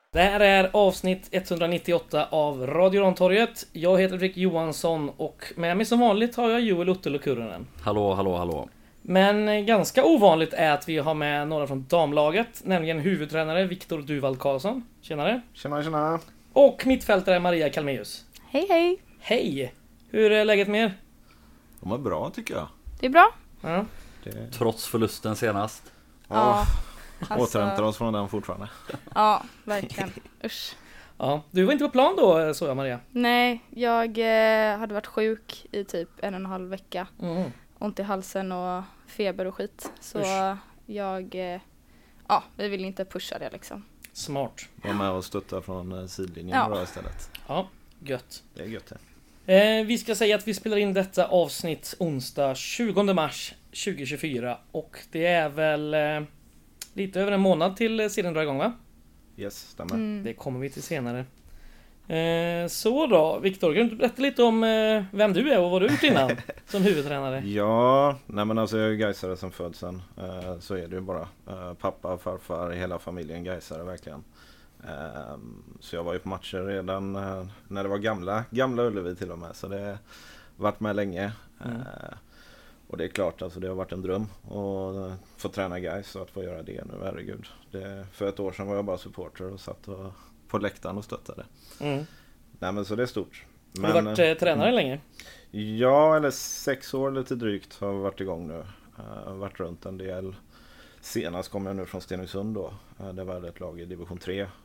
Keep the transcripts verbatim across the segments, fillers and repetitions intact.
Det här är avsnitt etthundranittioåtta av Radio Rantorget. Jag heter Fredrik Johansson och med mig som vanligt har jag Joel Uttelo Kurrinen. Hallå, hallå, hallå. Men ganska ovanligt är att vi har med några från damlaget, nämligen huvudtränare Viktor Duvald Karlsson. Tjenare. Tjena, tjena. Och mittfältare Maria Kalmeus. Hej, hej. Hej. Hur är läget med er? De är bra tycker jag. Det är bra. Ja. Det... Trots förlusten senast. Ja. Alltså... Återhämtar oss från den fortfarande. Ja, verkligen. Usch. Ja, du var inte på plan då, så jag Maria. Nej, jag eh, hade varit sjuk i typ en och en halv vecka. Mm. Ont i halsen och feber och skit. Så Usch. jag, eh, ja, vi vill inte pusha det liksom. Smart. Var med och stötta från sidlinjen Ja. då istället. Ja, gött. Det är gött det. Eh, vi ska säga att vi spelar in detta avsnitt onsdag tjugonde mars tjugohundratjugofyra. Och det är väl eh, lite över en månad till serien drar igång, va? Yes, stämmer. Mm. Det kommer vi till senare. Eh, så då, Viktor, kan du berätta lite om eh, vem du är och vad du har gjort innan som huvudtränare? Ja, nej men alltså jag är ju gaisare som födseln. Eh, så är det ju bara. Eh, pappa, farfar, hela familjen gaisare verkligen. Eh, så jag var ju på matcher redan eh, när det var gamla, gamla Ullevi till och med. Så det har varit med länge. Mm. Eh, och det är klart, alltså det har varit en dröm att få träna Gais och att få göra det nu, herregud. Det, för ett år sedan var jag bara supporter och satt och, på läktaren och stöttade. Mm. Nej men så det är stort. Har du varit eh, tränare länge? Ja, eller sex år lite drygt har vi varit igång nu. Uh, varit runt en del. Senast kom jag nu från Stenungsund då. Uh, det var ett lag i division tre. Uh,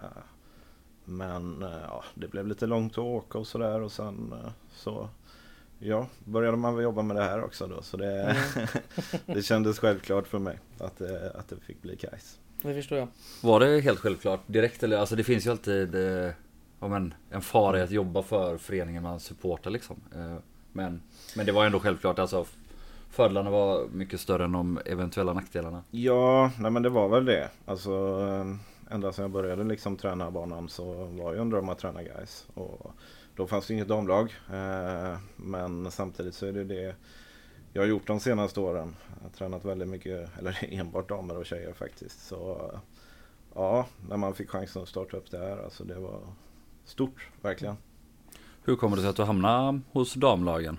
men uh, ja, det blev lite långt att åka och sådär. Och sen uh, så ja, började man väl jobba med det här också då. Så det, Mm. det kändes självklart för mig att, uh, att det fick bli Gais. Det förstår jag. Var det helt självklart direkt? Eller, alltså det finns ju alltid eh, ja, men, en fara i att jobba för föreningen man supportar liksom. Eh, men, men det var ändå självklart. Alltså, fördelarna var mycket större än de eventuella nackdelarna. Ja, nej men det var väl det. Alltså, eh, ända sedan jag började liksom träna banan så var jag en dröm att träna Gais. Och då fanns det inget damlag. Eh, men samtidigt så är det det jag har gjort de senaste åren. Jag har tränat väldigt mycket, eller enbart damer och tjejer faktiskt. Så ja, när man fick chansen att starta upp det här, alltså det var stort, verkligen. Hur kommer det sig att du hamnade hos damlagen?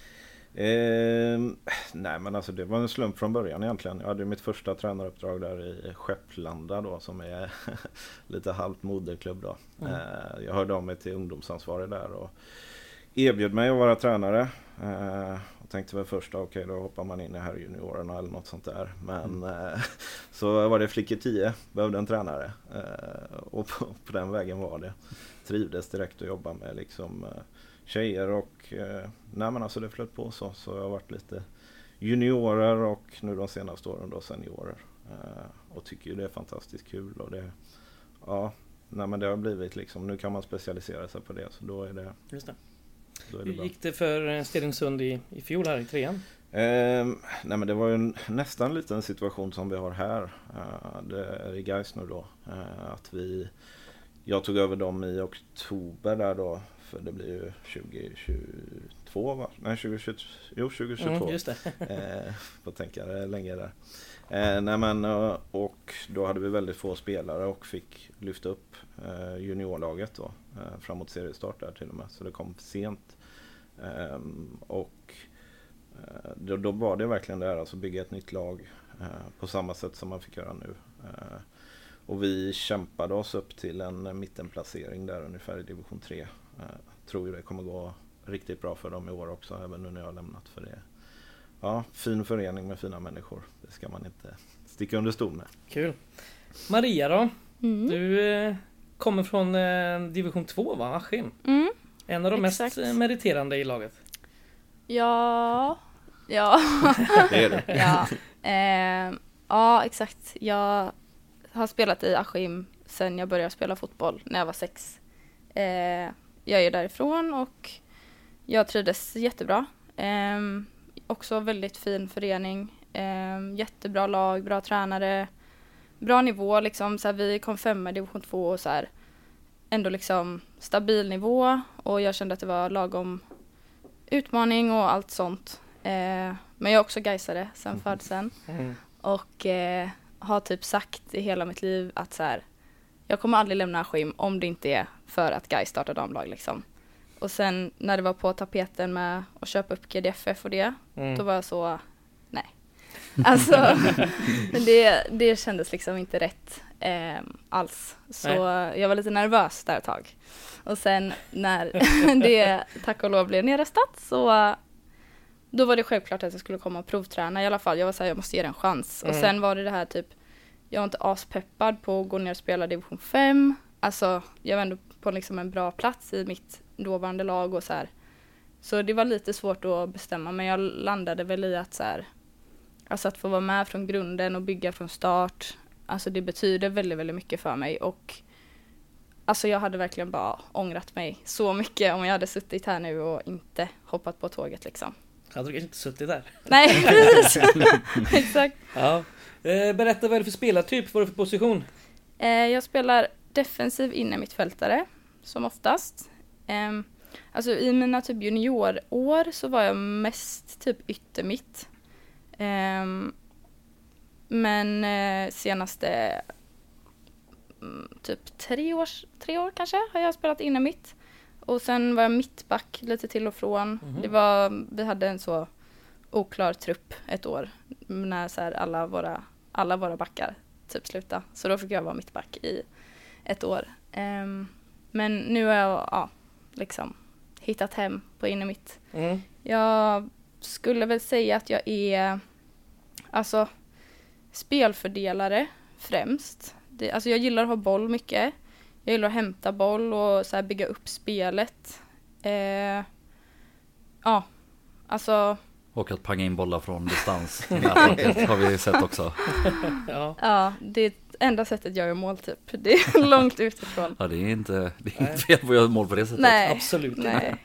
Eh, nej men alltså det var en slump från början egentligen. Jag hade mitt första tränaruppdrag där i Skepplanda då, som är lite halvt moderklubb då. Mm. Eh, jag hörde av mig till ungdomsansvarig där och erbjöd mig att vara tränare. Eh, och tänkte väl först, okej okay, då hoppar man in i här juniorerna eller något sånt där. Men Mm. eh, så var det flickor tio, behövde en tränare. Eh, och på, på den vägen var det. Trivdes direkt att jobba med liksom eh, tjejer och eh, nej men alltså det flöt på så. Så jag har varit lite juniorer och nu de senaste åren då seniorer. Eh, och tycker ju det är fantastiskt kul och det, ja, nej men det har blivit liksom, nu kan man specialisera sig på det så då är det, Just det. då är det Hur bra. gick det för Stenungsund i, i fjol här i trean? Eh, nej men det var ju en, nästan lite en situation som vi har här. Eh, det är i Gais nu då. Eh, att vi, jag tog över dem i oktober där då. För det blir ju tjugohundratjugotvå va? Nej tjugohundratjugotvå. Jo tjugohundratjugotvå. Mm, just det. eh, får tänka länge där. Eh, nej men, eh, och då hade vi väldigt få spelare och fick lyfta upp eh, juniorlaget då. Eh, framåt seriestart där till och med. Så det kom sent. Eh, och eh, då, då var det verkligen det här, alltså bygga ett nytt lag eh, på samma sätt som man fick göra nu. Eh, och vi kämpade oss upp till en mittenplacering där ungefär i division tre. Eh, tror ju det kommer gå riktigt bra för dem i år också, även nu när jag har lämnat för det. Ja, fin förening med fina människor. Det ska man inte sticka under stol med. Kul. Maria då? Mm. Du eh, kommer från eh, division två va? Askim. Mm. En av de Exakt. mest eh, meriterande i laget. Ja. Ja. Det är det. ja. Eh, ja, exakt. Jag har spelat i Askim sen jag började spela fotboll när jag var sex. Eh, jag är därifrån och jag trivdes jättebra. Eh, också väldigt fin förening. Eh, jättebra lag, bra tränare. Bra nivå liksom. Så här, vi kom femma i division två och så här, ändå liksom stabil nivå. Och jag kände att det var lagom utmaning och allt sånt. Eh, men jag är också gaisare sen födseln. Mm. Och eh, har typ sagt i hela mitt liv att så här, jag kommer aldrig lämna Askim om det inte är för att Gais startar damlag liksom. Och sen när det var på tapeten med att köpa upp G D F F och det, mm. då var jag så, nej. Alltså, det, det kändes liksom inte rätt eh, alls. Så nej. Jag var lite nervös där ett tag. Och sen när det tack och lov blev nedröstat så då var det självklart att jag skulle komma och provträna i alla fall. Jag var så här, jag måste ge det en chans. Mm. Och sen var det det här typ, jag var inte aspeppad på att gå ner och spela division fem. Alltså, jag var ändå på liksom en bra plats i mitt dåvarande lag och så här. Så det var lite svårt att bestämma, men jag landade väl i att så här, alltså att få vara med från grunden och bygga från start, alltså det betyder väldigt, väldigt mycket för mig. Och alltså jag hade verkligen bara ångrat mig så mycket om jag hade suttit här nu och inte hoppat på tåget liksom. Hade du kanske inte suttit där? Nej, precis. Exakt. Ja. Eh, berätta, vad är det för spelartyp? Vad är det för position? Eh, jag spelar defensiv inne mittfältare, som oftast. Eh, alltså i mina typ juniorår så var jag mest typ yttermitt. Eh, men eh, senaste mm, typ tre, års, tre år kanske har jag spelat inne mitt. Och sen var jag mittback lite till och från. Mm-hmm. Det var, vi hade en så oklar trupp ett år när så här alla våra alla våra backar typ sluta. Så då fick jag vara mittback i ett år. Um, men nu har jag ja, liksom hittat hem på inne mitt. Mm. Jag skulle väl säga att jag är alltså spelfördelare främst. Det, alltså jag gillar att ha boll mycket. Jag gillar att hämta boll och så här bygga upp spelet. Eh, ja, alltså... Och att panga in bollar från distans. Det har vi sett också. Ja. Ja, det är enda sättet jag gör mål typ. Det är långt utifrån. Ja, det är inte, det är inte fel på att göra mål på det sättet. Nej, absolut nej. inte.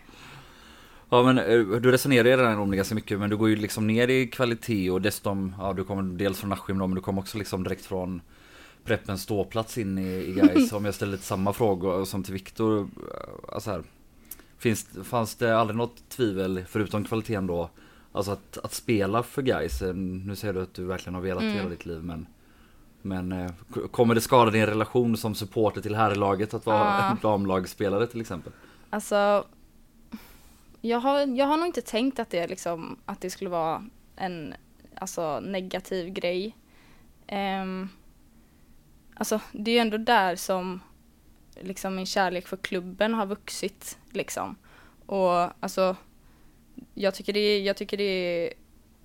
Ja, men du resonerar ju redan om det ganska mycket, men du går ju liksom ner i kvalitet och dessutom, ja, du kommer dels från Askim då, men du kommer också liksom direkt från preppens ståplats in i, i Gais. Om jag ställer lite samma frågor som till Viktor, alltså här, finns, fanns det aldrig något tvivel förutom kvaliteten då, alltså att, att spela för Gais? Nu säger du att du verkligen har velat mm. hela ditt liv, men men kommer det skada din relation som supporter till herrlaget att vara uh. damlagsspelare till exempel? Alltså jag har, jag har nog inte tänkt att det liksom, att det skulle vara en alltså negativ grej. Um, Alltså det är ju ändå där som liksom min kärlek för klubben har vuxit liksom. Och alltså jag tycker det jag tycker det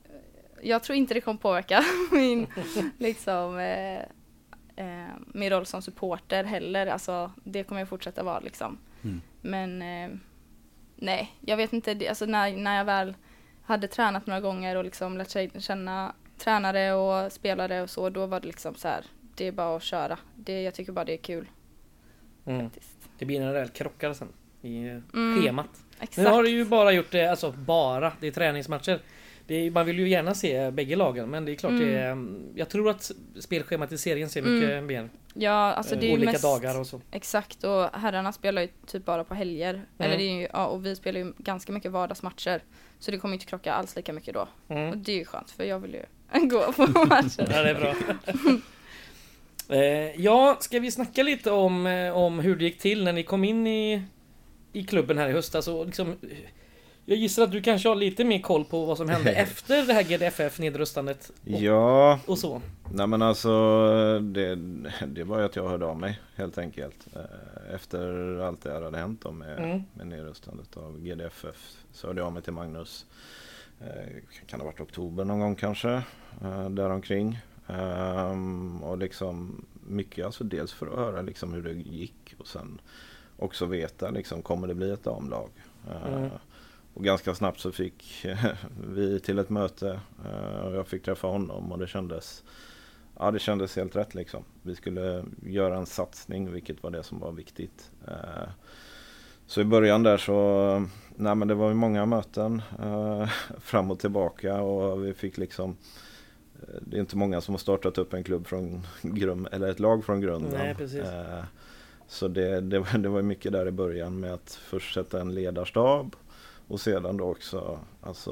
jag tror inte det kommer påverka min liksom eh, eh, min roll som supporter heller. Alltså det kommer jag fortsätta vara liksom. Mm. Men eh, nej, jag vet inte det, alltså när när jag väl hade tränat några gånger och liksom lärt känna tränare och spelare och så, då var det liksom så här, det är bara att köra. Det, jag tycker bara det är kul. Mm. Faktiskt. Det blir en rejäl krockare sen i mm. schemat. Exakt. Nu har du ju bara gjort det, alltså bara, det är träningsmatcher. Det är, man vill ju gärna se bägge lagen, men det är klart mm. det är, jag tror att spelschemat i serien ser mycket mm. mer. Ja, alltså det är olika mest, dagar och så. Exakt, och herrarna spelar ju typ bara på helger. Mm. Eller det är ju, ja, och vi spelar ju ganska mycket vardagsmatcher. Så det kommer inte krocka alls lika mycket då. Mm. Och det är ju skönt, för jag vill ju gå på matcher. Ja, det är bra. eh, ja, ska vi snacka lite om, om hur det gick till när ni kom in i, i klubben här i höstas? Och liksom, jag gissar att du kanske har lite mer koll på vad som hände efter det här G D F F-nedröstandet. Och, ja, och så. Nej men alltså det, det var ju att jag hörde av mig helt enkelt. Efter allt det här hade hänt då med, mm. med nedröstandet av G D F F så hörde jag av mig till Magnus. Kan det ha varit oktober någon gång kanske, däromkring. Um, och liksom mycket, alltså dels för att höra liksom hur det gick och sen också veta liksom, kommer det bli ett damlag. Mm. Uh, och ganska snabbt så fick vi till ett möte uh, och jag fick träffa honom och det kändes ja det kändes helt rätt liksom. Vi skulle göra en satsning, vilket var det som var viktigt. Uh, så i början där så nej men det var ju många möten uh, fram och tillbaka och vi fick liksom, det är inte många som har startat upp en klubb från grund, eller ett lag från grunden. Nej, precis. Uh, så det, det, var, det var mycket där i början med att först sätta en ledarstab och sedan då också alltså,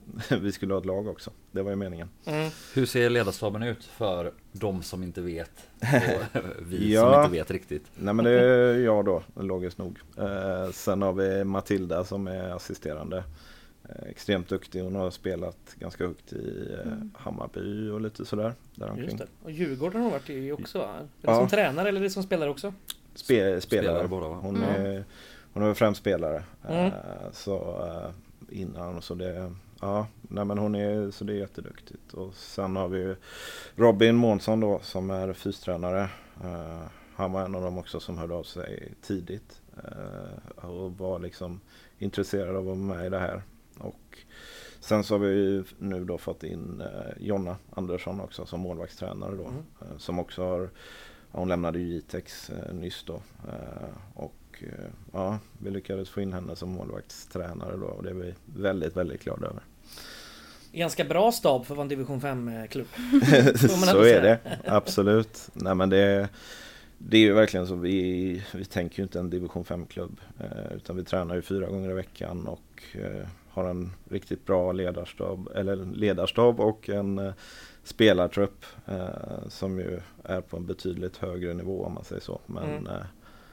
vi skulle ha ett lag också. Det var ju meningen. Mm. Hur ser ledarstaben ut för de som inte vet och vi Ja. som inte vet riktigt? Nej, men det är jag då, logiskt nog. Eh, sen har vi Matilda som är assisterande. Eh, extremt duktig. Hon har spelat ganska högt i eh, Mm. Hammarby och lite sådär. Där omkring. Just det. Och Djurgården har hon varit i också va? Är det Ja. som tränare eller är det som spelare också? Spe, spelare. Spelare båda, va? Hon, Mm. är, hon är väl främst spelare. Mm. Eh, så eh, innan så det ja, nej men hon är så det är jätteduktigt. Och sen har vi ju Robin Månsson då som är fystränare. Eh, han var en av dem också som hörde av sig tidigt eh, och var liksom intresserad av att vara med i det här. Och sen så har vi ju nu då fått in eh, Jonna Andersson också som målvaktstränare då. Mm. Eh, som också har, hon lämnade ju Jitex eh, nyss då. Eh, och eh, ja, vi lyckades få in henne som målvaktstränare då och det är vi väldigt, väldigt glada över. Ganska bra stab för att vara en division fem-klubb. Så är det, absolut. Nej men det, det är ju verkligen så, vi, vi tänker ju inte en division fem-klubb eh, utan vi tränar ju fyra gånger i veckan och eh, har en riktigt bra ledarstab, eller ledarstab och en eh, spelartrupp eh, som ju är på en betydligt högre nivå om man säger så. Men Mm. eh,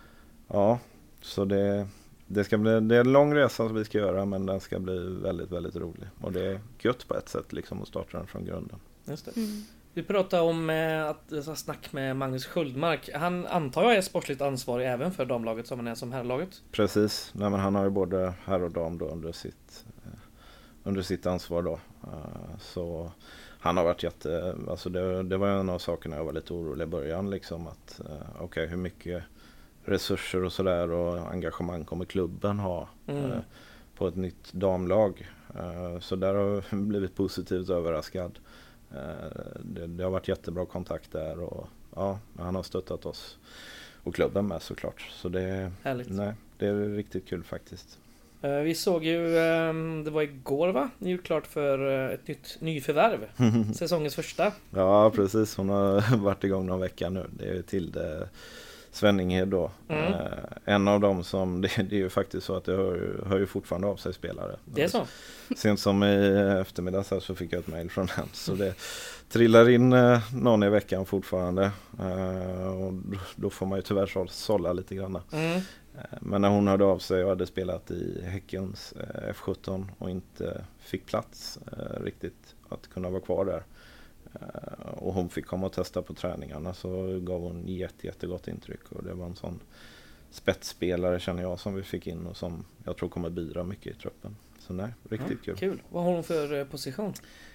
ja, så det, det ska bli det är en lång resa som vi ska göra men den ska bli väldigt, väldigt rolig. Och det är gött på ett sätt liksom att starta den från grunden. Just det. Mm. Vi pratade om eh, att eh, snack med Magnus Sköldmark. Han antar jag är sportsligt ansvarig även för damlaget som han är som herrlaget. Precis, nej, men han har ju både herr och dam då under sitt, eh, under sitt ansvar då. Uh, så han har varit jätte, alltså det, det var en av sakerna jag var lite orolig i början liksom att uh, okej okay, hur mycket resurser och sådär och engagemang kommer klubben ha Mm. uh, på ett nytt damlag. Uh, så där har jag blivit positivt överraskad. Uh, det, det har varit jättebra kontakt där och ja, han har stöttat oss och klubben med såklart. Så det, Härligt. nej, det är riktigt kul faktiskt. Eh, vi såg ju, eh, det var igår va? Ni gjorde klart för eh, ett nytt nyförvärv. Säsongens första. Ja, precis. Hon har varit igång någon vecka nu. Det är Tilde Svenninghed då. Mm. Eh, en av dem som, det, det är ju faktiskt så att det hör, ju- hör ju fortfarande av sig spelare. Det är så. Sent som i eftermiddag så, här så fick jag ett mejl från henne. Så det trillar in eh, någon i veckan fortfarande. Eh, och då, då får man ju tyvärr såll- sålla lite grann. Mm. Eh, Men när hon hörde av sig och hade spelat i Häckens eh, F sjutton och inte fick plats eh, riktigt att kunna vara kvar där. Eh, och hon fick komma och testa på träningarna så gav hon jätte, jättegott intryck. Och det var en sån spetsspelare känner jag som vi fick in och som jag tror kommer bidra mycket i truppen. Så nej, riktigt Ja, kul. kul. Vad har hon för eh, position?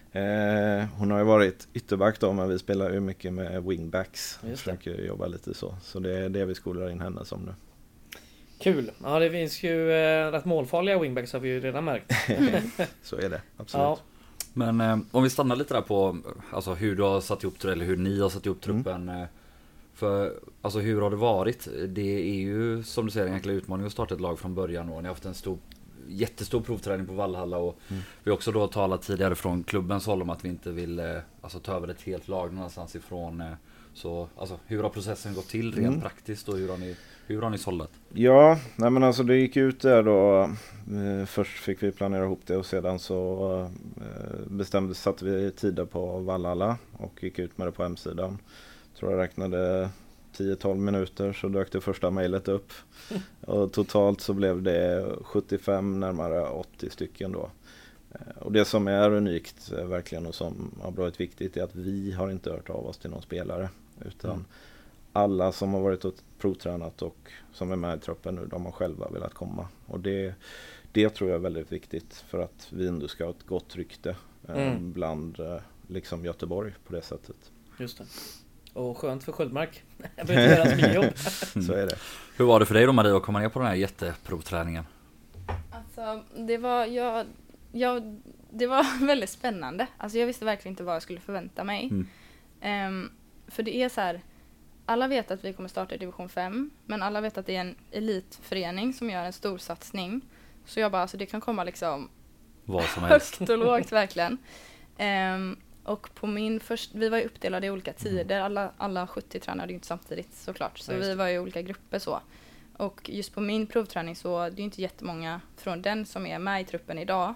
Eh, hon har ju varit ytterback då men vi spelar ju mycket med wingbacks. Vi Just det. försöker jobba lite så. Så det är det vi skolar in henne som nu. Kul. Ja, det finns ju eh, rätt målfarliga wingbacks har vi ju redan märkt. Så är det, absolut. Ja. Men eh, om vi stannar lite där på alltså, hur du har satt ihop eller hur ni har satt ihop truppen. Eh, för alltså hur har det varit? Det är ju som du säger en jäkla utmaning att starta ett lag från början och ni har haft en stor jättestor provträning på Vallhalla och Mm. vi har också då talat tidigare från klubbens håll om att vi inte vill eh, alltså, ta över ett helt lag någonstans ifrån. Eh, så alltså, hur har processen gått till rent Mm. praktiskt och hur har ni, hur har ni sållat? Ja, nej men alltså det gick ut där då. Eh, först fick vi planera ihop det och sedan så eh, bestämde satte vi tider på Vallhalla och gick ut med det på hemsidan. Tror jag räknade tio tolv minuter så dök det första mejlet upp. Och totalt så blev det sjuttiofem, närmare åttio stycken då. Eh, Och det som är unikt eh, verkligen och som har varit viktigt är att vi har inte hört av oss till någon spelare. Utan Mm. alla som har varit och provtränat och som är med i truppen nu, de har själva velat komma. Och det, det tror jag är väldigt viktigt för att vi ändå ska ha ett gott rykte eh, Mm. bland eh, liksom Göteborg på det sättet. Just det. Och skönt för Sköldmark. Jag behöver inte göra så mycket jobb. Så är det. Hur var det för dig då Marie att komma ner på den här jätteprovträningen? Alltså, det var, jag, jag, det var väldigt spännande. Alltså, jag visste verkligen inte vad jag skulle förvänta mig. Mm. Ehm, för det är så här, alla vet att vi kommer starta i division fem, men alla vet att det är en elitförening som gör en stor satsning. Så jag bara, alltså det kan komma liksom Vad som helst. högt och lågt verkligen. Ehm, och på min först, vi var ju uppdelade i olika tider. Alla, alla sjuttio tränade ju inte samtidigt såklart. Så Ja, just vi det. var i olika grupper så. Och just på min provträning så det är ju inte jättemånga från den som är med i truppen idag.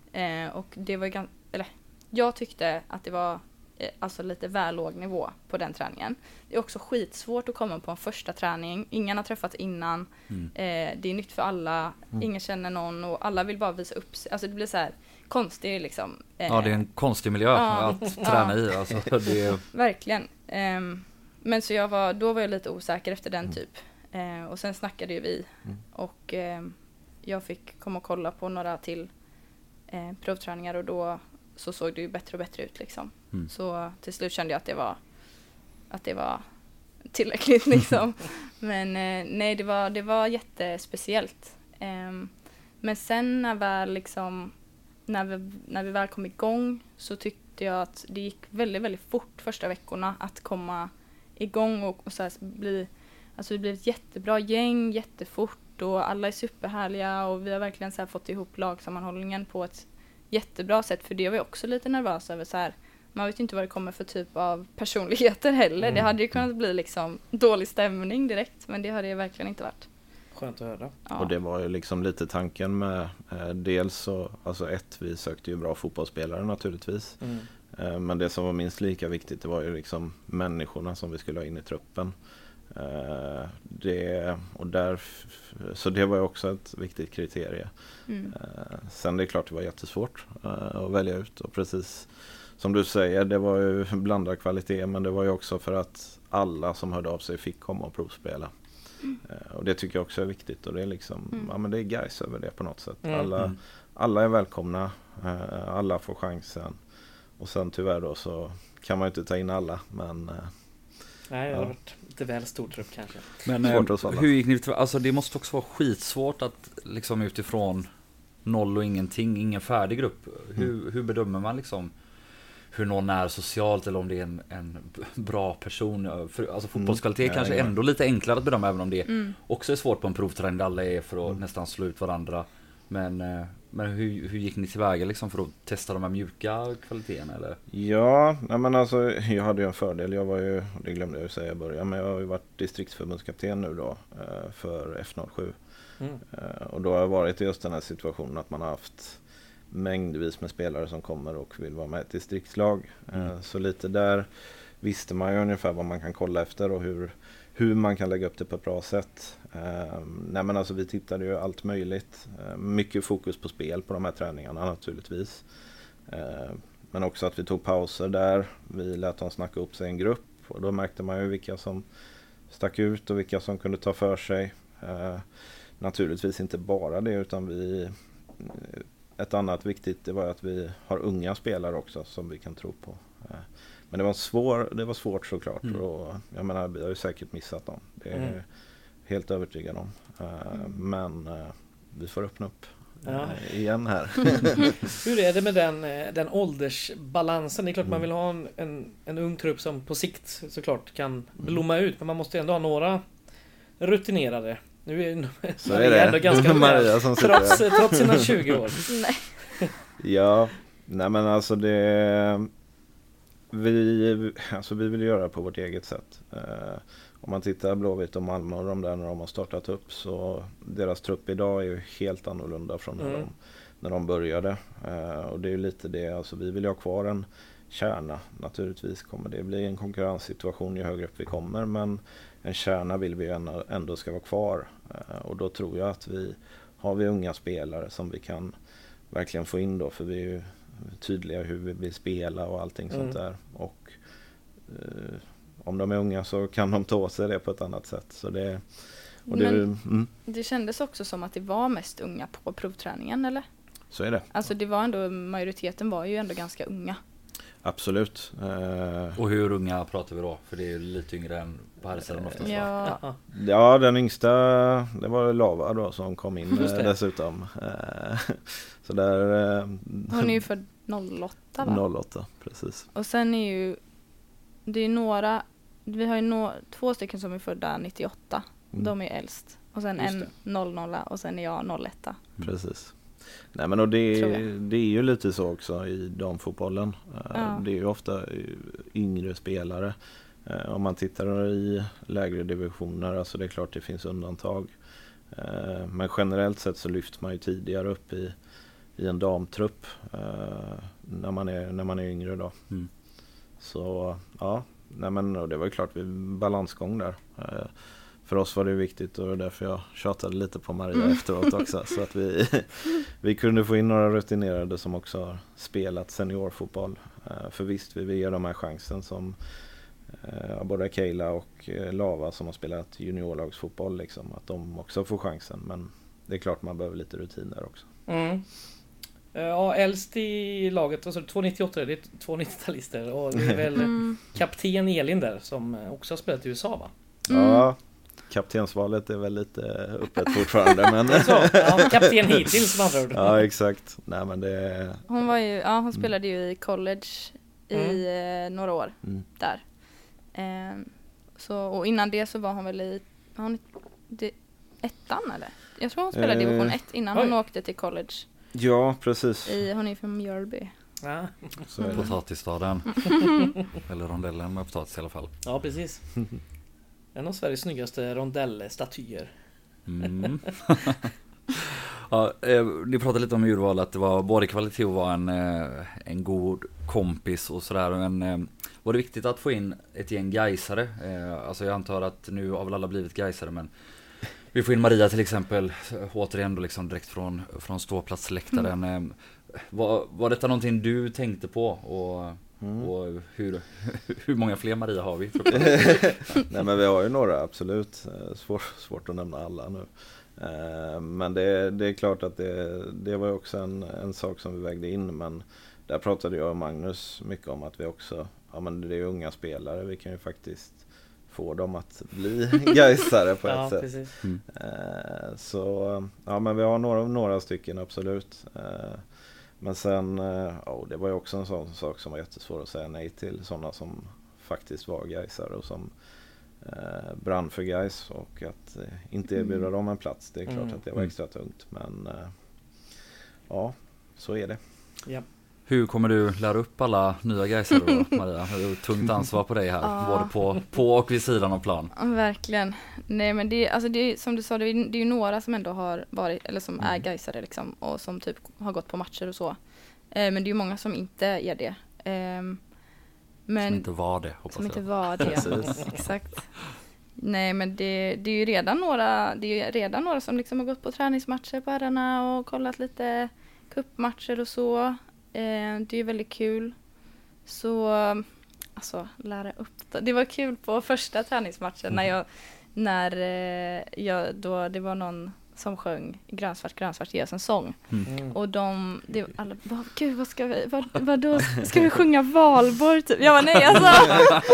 Eh, och det var ganska, eller jag tyckte att det var eh, alltså lite väl låg nivå på den träningen. Det är också skitsvårt att komma på en första träning. Ingen har träffats innan. Mm. Eh, det är nytt för alla. Mm. Ingen känner någon och alla vill bara visa upp sig. Alltså det blir så här konstigt liksom. Eh, Ja, det är en konstig miljö Ja. att träna i. Alltså, det är, Verkligen. Um, men så jag var, då var jag lite osäker efter den typ. Uh, och sen snackade ju vi. Mm. Och um, jag fick komma och kolla på några till uh, provträningar och då så såg det ju bättre och bättre ut liksom. Mm. Så till slut kände jag att det var att det var tillräckligt liksom. Men uh, nej, det var, det var jättespeciellt. Um, men sen när väl liksom när vi, när vi väl kom igång så tyckte jag att det gick väldigt, väldigt fort första veckorna att komma igång och, och så här bli, alltså vi blev ett jättebra gäng jättefort och alla är superhärliga och vi har verkligen så här fått ihop lagsammanhållningen på ett jättebra sätt, för det var jag också lite nervös över så här. Man vet ju inte vad det kommer för typ av personligheter heller. Mm. Det hade ju kunnat bli liksom dålig stämning direkt, men det hade det verkligen inte varit. Skönt att höra. Ja. Och det var ju liksom lite tanken med eh, dels så, alltså ett, vi sökte ju bra fotbollsspelare naturligtvis. Mm. Eh, men det som var minst lika viktigt, det var ju liksom människorna som vi skulle ha in i truppen. Eh, det, och där, så det var ju också ett viktigt kriterie. Mm. Eh, sen det är klart det var jättesvårt eh, att välja ut, och precis som du säger, det var ju blandad kvalitet, men det var ju också för att alla som hörde av sig fick komma och provspela. Mm. Och det tycker jag också är viktigt, och det är liksom, Mm. ja men det är guys över det på något sätt. Mm. Alla, Mm. alla är välkomna, alla får chansen, och sen tyvärr då så kan man ju inte ta in alla, men Nej, det har Ja. varit lite väl stor trupp kanske. Men Svårt eh, att svara. hur gick ni till, alltså det måste också vara skitsvårt att liksom utifrån noll och ingenting, ingen färdig grupp. Hur, hur bedömer man liksom hur någon är socialt, eller om det är en, en b- bra person? För, alltså fotbollskvalitet Mm. kanske Ja, ja. ändå lite enklare att bedöma, även om det Mm. också är svårt på en provträning där alla är för att Mm. nästan slå ut varandra. Men, eh, men hur, hur gick ni tillväga liksom för att testa de här mjuka kvaliteterna? Eller? ja, nej men alltså jag hade ju en fördel, jag var ju, det glömde jag ju säga i början, men jag har ju varit distriktsförbundskapten nu då eh, för F noll sju. Mm. Eh, Och då har jag varit i just den här situationen att man har haft mängdvis med spelare som kommer och vill vara med i ett distriktslag. Eh, Mm. Så lite där visste man ju ungefär vad man kan kolla efter och hur, hur man kan lägga upp det på ett bra sätt. Eh, nej men alltså vi tittade ju allt möjligt. Eh, mycket fokus på spel på de här träningarna naturligtvis. Eh, men också att vi tog pauser där. Vi lät dem snacka upp sig i en grupp, och då märkte man ju vilka som stack ut och vilka som kunde ta för sig. Eh, naturligtvis inte bara det, utan vi, ett annat viktigt det var att vi har unga spelare också som vi kan tro på. Eh, men det var, svår, det var svårt såklart, Mm. och jag menar vi har ju säkert missat dem. Det är jag Mm. helt övertygad om. Eh, men eh, vi får öppna upp Ja. eh, igen här. Hur är det med den, eh, den åldersbalansen? Det är klart man Mm. vill ha en, en, en ung trupp som på sikt såklart kan blomma ut, men man måste ändå ha några rutinerade. Nu är Så Maria är det. ändå ganska Maria som sitter trots, här. trots sina tjugo år. Nej. Ja, nej men alltså det vi, alltså vi vill göra det på vårt eget sätt. Eh, om man tittar Blåvitt och Malmö och de där när de har startat upp, så deras trupp idag är ju helt annorlunda från när, Mm. de, när de började. Eh, och det är ju lite det, alltså vi vill ju ha kvar en kärna. Naturligtvis kommer det bli en konkurrenssituation ju högre upp vi kommer, men en kärna vill vi ju ändå, ändå ska vara kvar. Eh, och då tror jag att vi har vi unga spelare som vi kan verkligen få in då, för vi är ju tydliga hur vi vill spela och allting Mm. sånt där. Och eh, om de är unga så kan de ta sig det på ett annat sätt. Så det, och det, Men mm, det kändes också som att det var mest unga på provträningen, eller? så är det. Alltså det var ändå, majoriteten var ju ändå ganska unga. Absolut. Eh, Och hur unga pratar vi då? För det är ju lite yngre än på här sidan oftast. va? Ja, Ja. ja, den yngsta, det var Lava då som kom in Just eh, det. dessutom. Eh, så där... Eh, hon är ju född noll åtta va? noll åtta, precis. Och sen är ju, det är några, vi har ju no, två stycken som är födda nittioåtta. Mm. De är äldst. Och sen Just en det. noll noll och sen är jag noll ett. Precis. Nej men och det, Tror jag. det är ju lite så också i damfotbollen. Eh, Ja. Det är ju ofta yngre spelare. Eh, Om man tittar i lägre divisioner, alltså det är klart det finns undantag. Eh, Men generellt sett så lyfter man ju tidigare upp i i en damtrupp eh, när, man är, när man är yngre då. Mm. Så ja, nej men, och det var ju klart vi balansgång där. Eh, för oss var det viktigt och därför jag tjatade lite på Maria mm. efteråt också. Så att vi, vi kunde få in några rutinerade som också har spelat seniorfotboll. Eh, för visst, vi vill ge dem här chansen som eh, både Kayla och eh, Lava som har spelat juniorlagsfotboll. Liksom, att de också får chansen. Men det är klart man behöver lite rutin där också. Mm. Ja, äldst i laget, alltså två nittioåtta, det är två nittio-talister och det är väl mm. kapten Elin där som också har spelat i U S A, va? Mm. Ja, kaptensvalet är väl lite öppet fortfarande. Men så, ja, kapten hittills som andra ord. Ja, exakt. Nej, men det... Hon var ju, ja, hon spelade ju i college i mm. eh, några år mm. där. Eh, så, och innan det så var hon väl i hon, det, ettan eller? Jag tror hon spelade eh. division ett innan Oj. hon åkte till college. Ja, precis. I, hon är från Mjölby. Ja. Så mm. Potatisstaden. Eller rondellen med potatis i alla fall. Ja, precis. En av Sveriges snyggaste rondellstatyer. Mm. Ja, eh, ni pratade lite om urval, att det var både kvalitet och var en, eh, en god kompis och sådär. Men eh, var det viktigt att få in ett gäng gaisare? Eh, alltså jag antar att nu har väl alla blivit gaisare, men vi får in Maria till exempel, återigen då liksom direkt från, från ståplatsläktaren. Mm. Var, var detta någonting du tänkte på? Och, mm. och hur, hur många fler Maria har vi? Nej, men vi har ju några, absolut. Svår, svårt att nämna alla nu. Men det, det är klart att det, det var också en, en sak som vi vägde in. Men där pratade jag och Magnus mycket om att vi också, ja men det är unga spelare, vi kan ju faktiskt få dem att bli gaisare på ett ja, sätt. Precis. Mm. Så ja, men vi har några, några stycken absolut. Men sen, ja, det var ju också en sån sak som var jättesvår att säga nej till. Sådana som faktiskt var gaisare och som eh, brann för Gais, och att eh, inte erbjuda mm. dem en plats. Det är klart mm. att det var extra tungt. Men eh, ja, så är det. Ja. Hur kommer du lära upp alla nya gaisare då, Maria? Det är ett tungt ansvar på dig här, ja. Både på, på och vid sidan av plan. Ja, verkligen. Nej, men det, alltså det är som du sa, det är, det är ju några som ändå har varit, eller som mm. är gaisare liksom, och som typ har gått på matcher och så. Eh, men det är ju många som inte är det. Eh, men, som inte var det, hoppas som jag. Som inte var det, exakt. Nej, men det, det är ju redan några, det är ju redan några som liksom har gått på träningsmatcher på herrarna och kollat lite cupmatcher och så. Eh, det är ju väldigt kul. Så, alltså, lära upp det. Det var kul på första träningsmatchen mm. när jag, när eh, jag, då det var någon som sjöng Grönsvart, grönsvart, ge oss en sång. Mm. Och de, det, alla, vad, gud, vad ska vi, vad, vad då, ska vi sjunga Valborg typ? Jag var nej, alltså.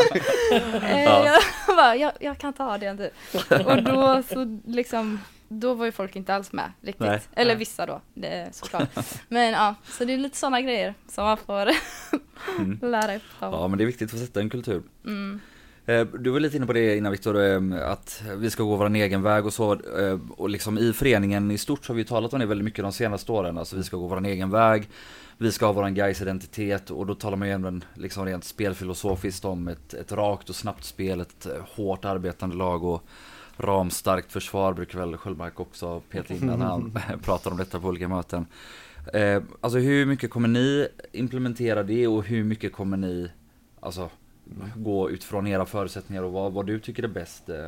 eh, jag, bara, jag, jag kan ta det typ. Och då så liksom, då var ju folk inte alls med riktigt. Nej. Eller vissa då, det är såklart. Men ja, så det är lite sådana grejer som man får mm. lära upp av. Ja, men det är viktigt att sätta en kultur. Mm. Du var lite inne på det innan, Viktor, att vi ska gå vår egen väg och så. Och liksom i föreningen i stort så har vi talat om det väldigt mycket de senaste åren. Alltså vi ska gå vår egen väg, vi ska ha vår Gais-identitet. Och då talar man ju även liksom rent spelfilosofiskt om ett, ett rakt och snabbt spel, ett hårt arbetande lag och ramstarkt försvar, brukar väl Sköldmark också peta in när han pratar om detta på olika möten. Eh, alltså hur mycket kommer ni implementera det och hur mycket kommer ni alltså gå utifrån era förutsättningar och vad, vad du tycker är bäst? Eh?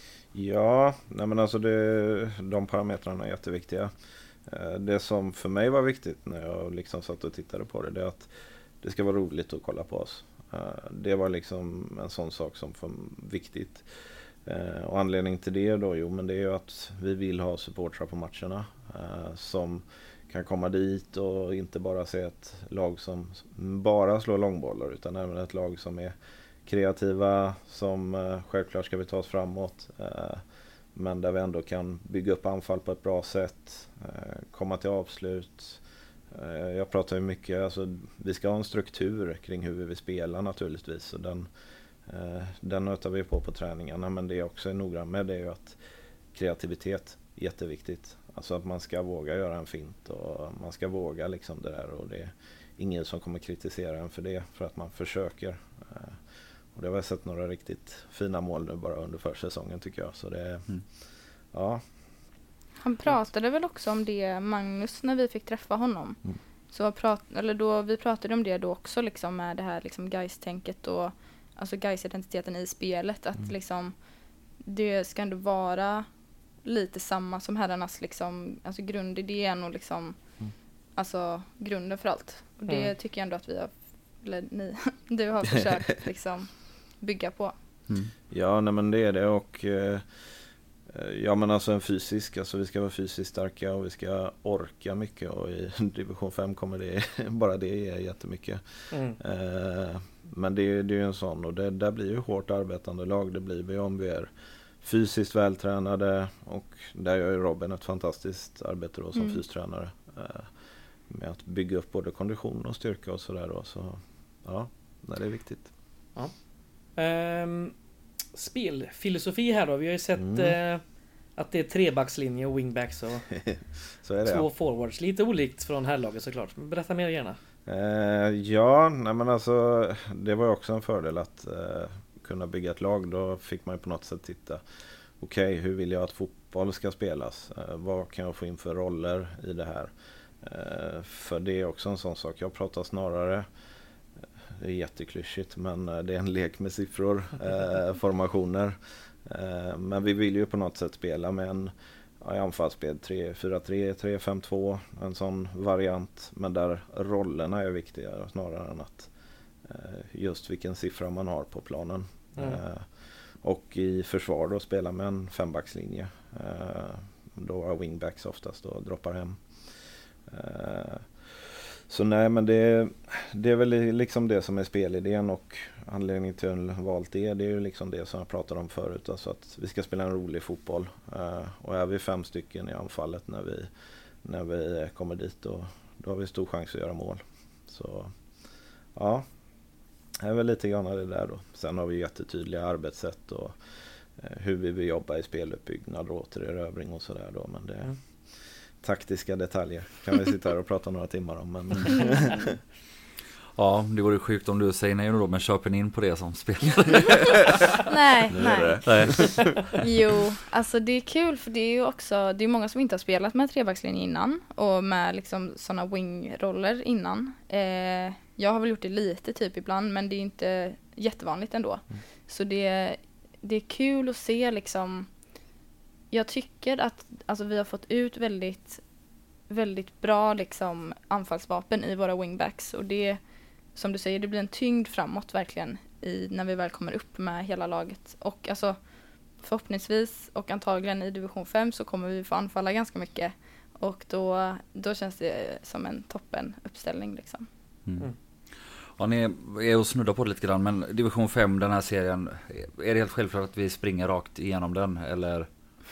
Ja, nej men alltså det, de parametrarna är jätteviktiga. Eh, det som för mig var viktigt när jag liksom satt och tittade på det, det är att det ska vara roligt att kolla på oss. Eh, det var liksom en sån sak som var viktigt. Eh, och anledning till det då, jo men det är ju att vi vill ha supportrar på matcherna eh, som kan komma dit och inte bara se ett lag som bara slår långbollar, utan även ett lag som är kreativa, som eh, självklart ska vi ta oss framåt, eh, men där vi ändå kan bygga upp anfall på ett bra sätt, eh, komma till avslut. Eh, jag pratar ju mycket, alltså, vi ska ha en struktur kring hur vi vill spela naturligtvis, och den Uh, den nötar vi på på träningarna, men det är också noggrann med det är ju att kreativitet är jätteviktigt. Alltså att man ska våga göra en fint och man ska våga liksom det där, och det är ingen som kommer kritisera en för det, för att man försöker. Uh, och det har jag sett några riktigt fina mål nu bara under försäsongen tycker jag, så det är mm. ja. Han pratade väl också om det, Magnus, när vi fick träffa honom. Mm. Så prat, eller då, vi pratade om det då också liksom, med det här liksom Gais-tänket och alltså Gais-identiteten i spelet. Att Mm. liksom, det ska ändå vara lite samma som herrarnas liksom, alltså grundidén och liksom, Mm. alltså grunden för allt. Och det Mm. tycker jag ändå att vi har, eller ni, du har försökt liksom bygga på. Mm. Ja, nej, men det är det och eh, ja, men alltså en fysisk, alltså vi ska vara fysiskt starka och vi ska orka mycket och i division fem kommer det, bara det ge jättemycket. Mm. Eh, men det, är- det är ju en sån och det där blir ju hårt arbetande lag, det blir vi om vi är fysiskt vältränade och där gör ju Robin ett fantastiskt arbete då som Mm. fystränare eh, med att bygga upp både kondition och styrka och sådär då, så ja, nej, det är viktigt. Ehm, spelfilosofi här då. Vi har ju sett Mm. eh, att det är trebackslinje och wingbacks och Så är det. två forwards. Lite olikt från herrlaget såklart. Men berätta mer gärna. Eh, ja, nej men alltså det var ju också en fördel att eh, kunna bygga ett lag. Då fick man ju på något sätt titta, okej, hur vill jag att fotboll ska spelas? Eh, vad kan jag få in för roller i det här? Eh, för det är också en sån sak. Jag pratar snarare, det är jätteklyschigt, men eh, det är en lek med siffror, eh, formationer. Eh, men vi vill ju på något sätt spela med en ja, i anfallsspel tre fyra tre, tre fem två, en sån variant, men där rollerna är viktigare snarare än att eh, just vilken siffra man har på planen. Mm. Eh, och i försvar då spela med en fembackslinje. Eh, då har wingbacks oftast och droppar hem. Eh, så nej, men det, det är väl liksom det som är spelidén och anledningen till att jag har valt det, det är ju liksom det som jag pratade om förut, alltså att vi ska spela en rolig fotboll. Uh, och är vi fem stycken i anfallet när vi, när vi kommer dit, då, då har vi stor chans att göra mål. Så ja, det är väl lite grann det där då. Sen har vi jättetydliga arbetssätt och uh, hur vi vill jobba i speluppbyggnad och återerövring och sådär då, men det Mm. taktiska detaljer kan vi sitta här och prata några timmar om, men Ja, det vore sjukt om du säger nej då, men köper in på det som spelare. Nej, nu är nej. det. Nej. Jo, alltså det är kul för det är ju också, det är många som inte har spelat med trebackslinje innan och med liksom sådana wing-roller innan. Eh, jag har väl gjort det lite typ ibland, men det är inte jättevanligt ändå. Mm. Så det, det är kul att se liksom, jag tycker att alltså, vi har fått ut väldigt, väldigt bra liksom anfallsvapen i våra wingbacks och det, som du säger, det blir en tyngd framåt verkligen i, när vi väl kommer upp med hela laget. Och alltså förhoppningsvis och antagligen i division fem så kommer vi få anfalla ganska mycket och då, då känns det som en toppen uppställning liksom. Mm. Mm. Ja, ni är och snuddar på det lite grann, men division fem, den här serien, är det helt självklart att vi springer rakt igenom den, eller?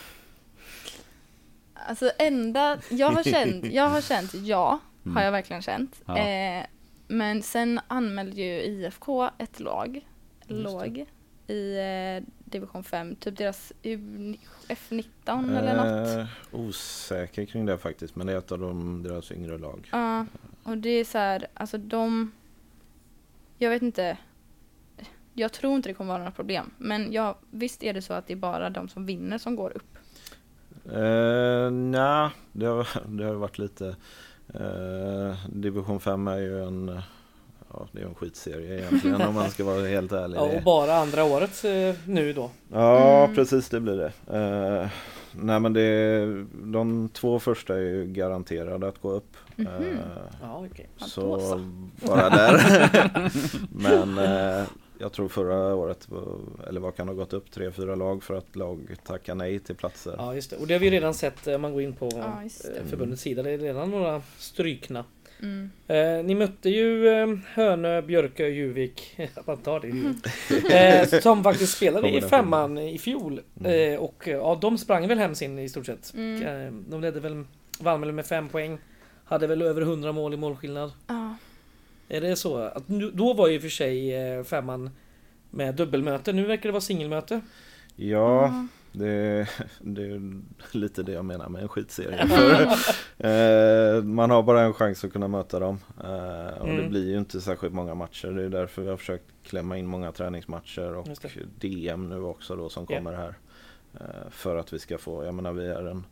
Alltså enda, jag har känt, jag har känt ja, Mm. har jag verkligen känt. Ja. Eh, men sen anmälde ju I F K ett lag, det. lag i eh, division fem, typ deras U F nitton eller något. Eh, osäker kring det faktiskt, men det är ett av de, deras yngre lag. Ja, och det är så här, alltså de, jag vet inte, jag tror inte det kommer vara några problem, men ja, visst är det så att det är bara de som vinner som går upp. Eh, nej, det har, det har varit lite eh, division fem är ju en, ja, det är en skitserie egentligen om man ska vara helt ärlig. Ja, och bara andra året eh, nu då. Ja, Mm. precis, det blir det. Eh, nej, men det, de två första är ju garanterade att gå upp. Mhm. Eh, Ja, okej. Ja, då så så. bara där. Men eh, jag tror förra året, var- eller vad kan ha gått upp, tre, fyra lag för att lag tackar nej till platser. Ja, just det. Och det har vi redan sett eh, om man går in på Ja, just det. eh, förbundets sida. Det är redan några strykna. Mm. Eh, ni mötte ju eh, Hönö, Björkö, Juvik. Man tar det i huvudet. eh, som faktiskt spelade i Kombination. femman i fjol. Mm. Eh, och eh, ja, de sprang väl hem sin i stort sett. Mm. Eh, de ledde väl, vann väl med fem poäng. Hade väl över hundra mål i målskillnad. Ja. Är det så? Att nu, då var ju i och för sig eh, femman med dubbelmöte. Nu verkar det vara singelmöte. Ja, det, det är lite det jag menar med en skitserie. För, eh, man har bara en chans att kunna möta dem. Eh, och det Mm. blir ju inte särskilt många matcher. Det är därför vi har försökt klämma in många träningsmatcher och Just det. D M nu också då som Ja. kommer här. Eh, för att vi ska få, jag menar vi är en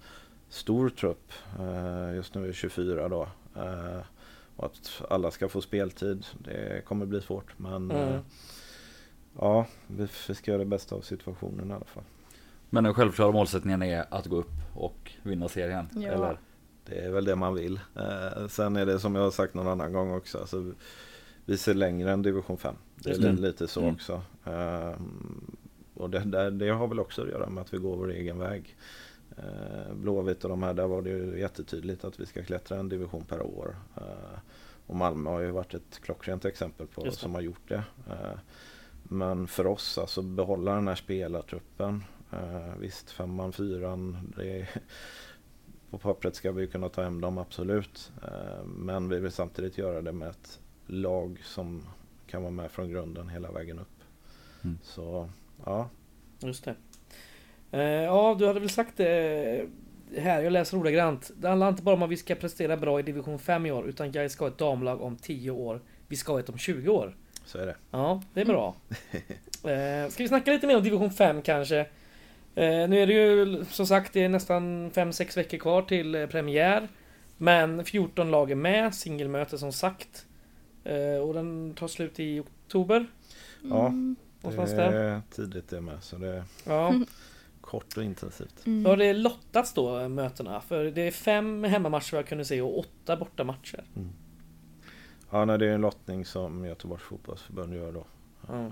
stor trupp. Uh, just nu är det tjugofyra då. Uh, och att alla ska få speltid, det kommer bli svårt. Men mm. uh, ja, vi, vi ska göra det bästa av situationen i alla fall. Men den självklara målsättningen är att gå upp och vinna serien, ja. eller? Det är väl det man vill. Uh, sen är det som jag har sagt någon annan gång också. Alltså, vi ser längre än division fem. Det är mm. lite så mm. också. Uh, och det, det, det har väl också att göra med att vi går vår egen väg. Uh, Blåvitt och de här, där var det ju jättetydligt att vi ska klättra en division per år. Uh, och Malmö har ju varit ett klockrent exempel på som har gjort det. Uh, men för oss, alltså behålla den här spelartruppen. Uh, visst, femman, fyran, det är... På pappret ska vi kunna ta hem dem, absolut. Uh, men vi vill samtidigt göra det med ett lag som kan vara med från grunden hela vägen upp. Mm. Så, ja. Just det. Uh, ja, du hade väl sagt det här, jag läser ordagrant. Det handlar inte bara om att vi ska prestera bra i division fem i år, utan jag ska ha ett damlag om tio år. Vi ska ha ett om tjugo år. Så är det. Ja, det är bra. uh, ska vi snacka lite mer om division fem kanske? Uh, nu är det ju som sagt det är nästan fem sex veckor kvar till uh, premiär. Men fjorton lag är med, singelmöte som sagt. Uh, och den tar slut i oktober. Ja, det är tidigt det med. Så det är ja. kort och intensivt. Mm. Ja, det är lottats då mötena. För det är fem hemmamatcher jag kunde se och åtta bortamatcher. Mm. Ja, nej, det är en lottning som Göteborgs fotbollsförbund gör då. Ja.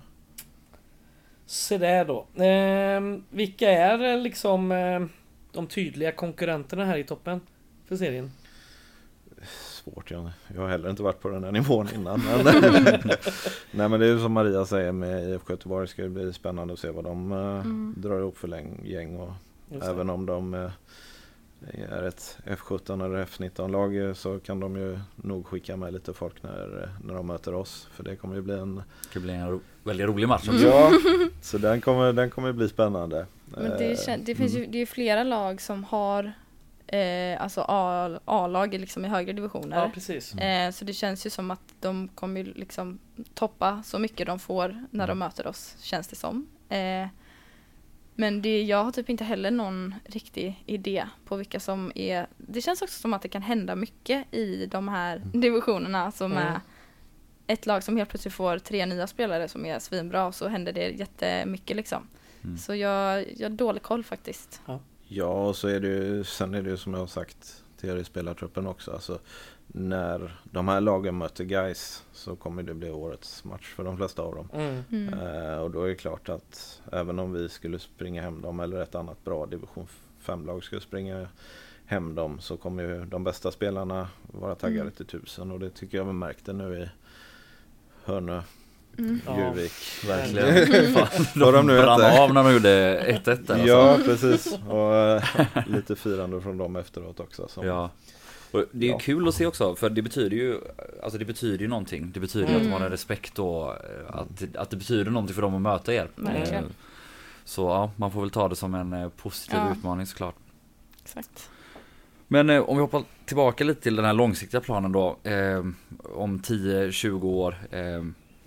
Se där då. Eh, vilka är liksom eh, de tydliga konkurrenterna här i toppen för serien? Svårt, jag, jag har heller inte varit på den här nivån innan. Men nej, men det är ju som Maria säger med I F K Göteborg, ska det bli spännande att se vad de eh, mm. drar ihop för gäng. Och även om de eh, är ett F sjutton eller F nitton-lag så kan de ju nog skicka med lite folk när, när de möter oss. För det kommer ju bli en... Det blir en ro- väldigt rolig match också. Ja, så den kommer, den kommer bli spännande. Men det, kän- det finns ju det är flera lag som har eh, alltså A- A-lag liksom i högre divisioner. Ja, precis. Eh, så det känns ju som att de kommer liksom toppa så mycket de får när mm. de möter oss, känns det som. Eh, Men det, jag har typ inte heller någon riktig idé på vilka som är... Det känns också som att det kan hända mycket i de här mm. divisionerna som mm. är ett lag som helt plötsligt får tre nya spelare som är svinbra, och så händer det jättemycket liksom. Mm. Så jag, jag har dålig koll faktiskt. Ja, ja, och så är det ju, sen är det ju som jag har sagt till er i spelartruppen också. Alltså, när de här lagen möter guys så kommer det bli årets match för de flesta av dem. Mm. Mm. Uh, och då är det klart att även om vi skulle springa hem dem eller ett annat bra division fem-lag skulle springa hem dem, så kommer ju de bästa spelarna vara taggade mm. till tusen, och det tycker jag vi märkte nu i Hörnö. Mm. Djurvik. Ja, verkligen. Fan, de de nu brann av när de gjorde ett ett där. Ja, alltså. Precis. Och uh, lite firande från dem efteråt också. Som, ja. Och det är ju ja. kul att se också, för det betyder ju alltså det betyder ju någonting. Det betyder mm. att de har en respekt och att, att det betyder någonting för dem att möta er. Mm. Så ja, man får väl ta det som en positiv ja. utmaning såklart. Exakt. Men eh, om vi hoppar tillbaka lite till den här långsiktiga planen då, eh, om tio tjugo år. Eh,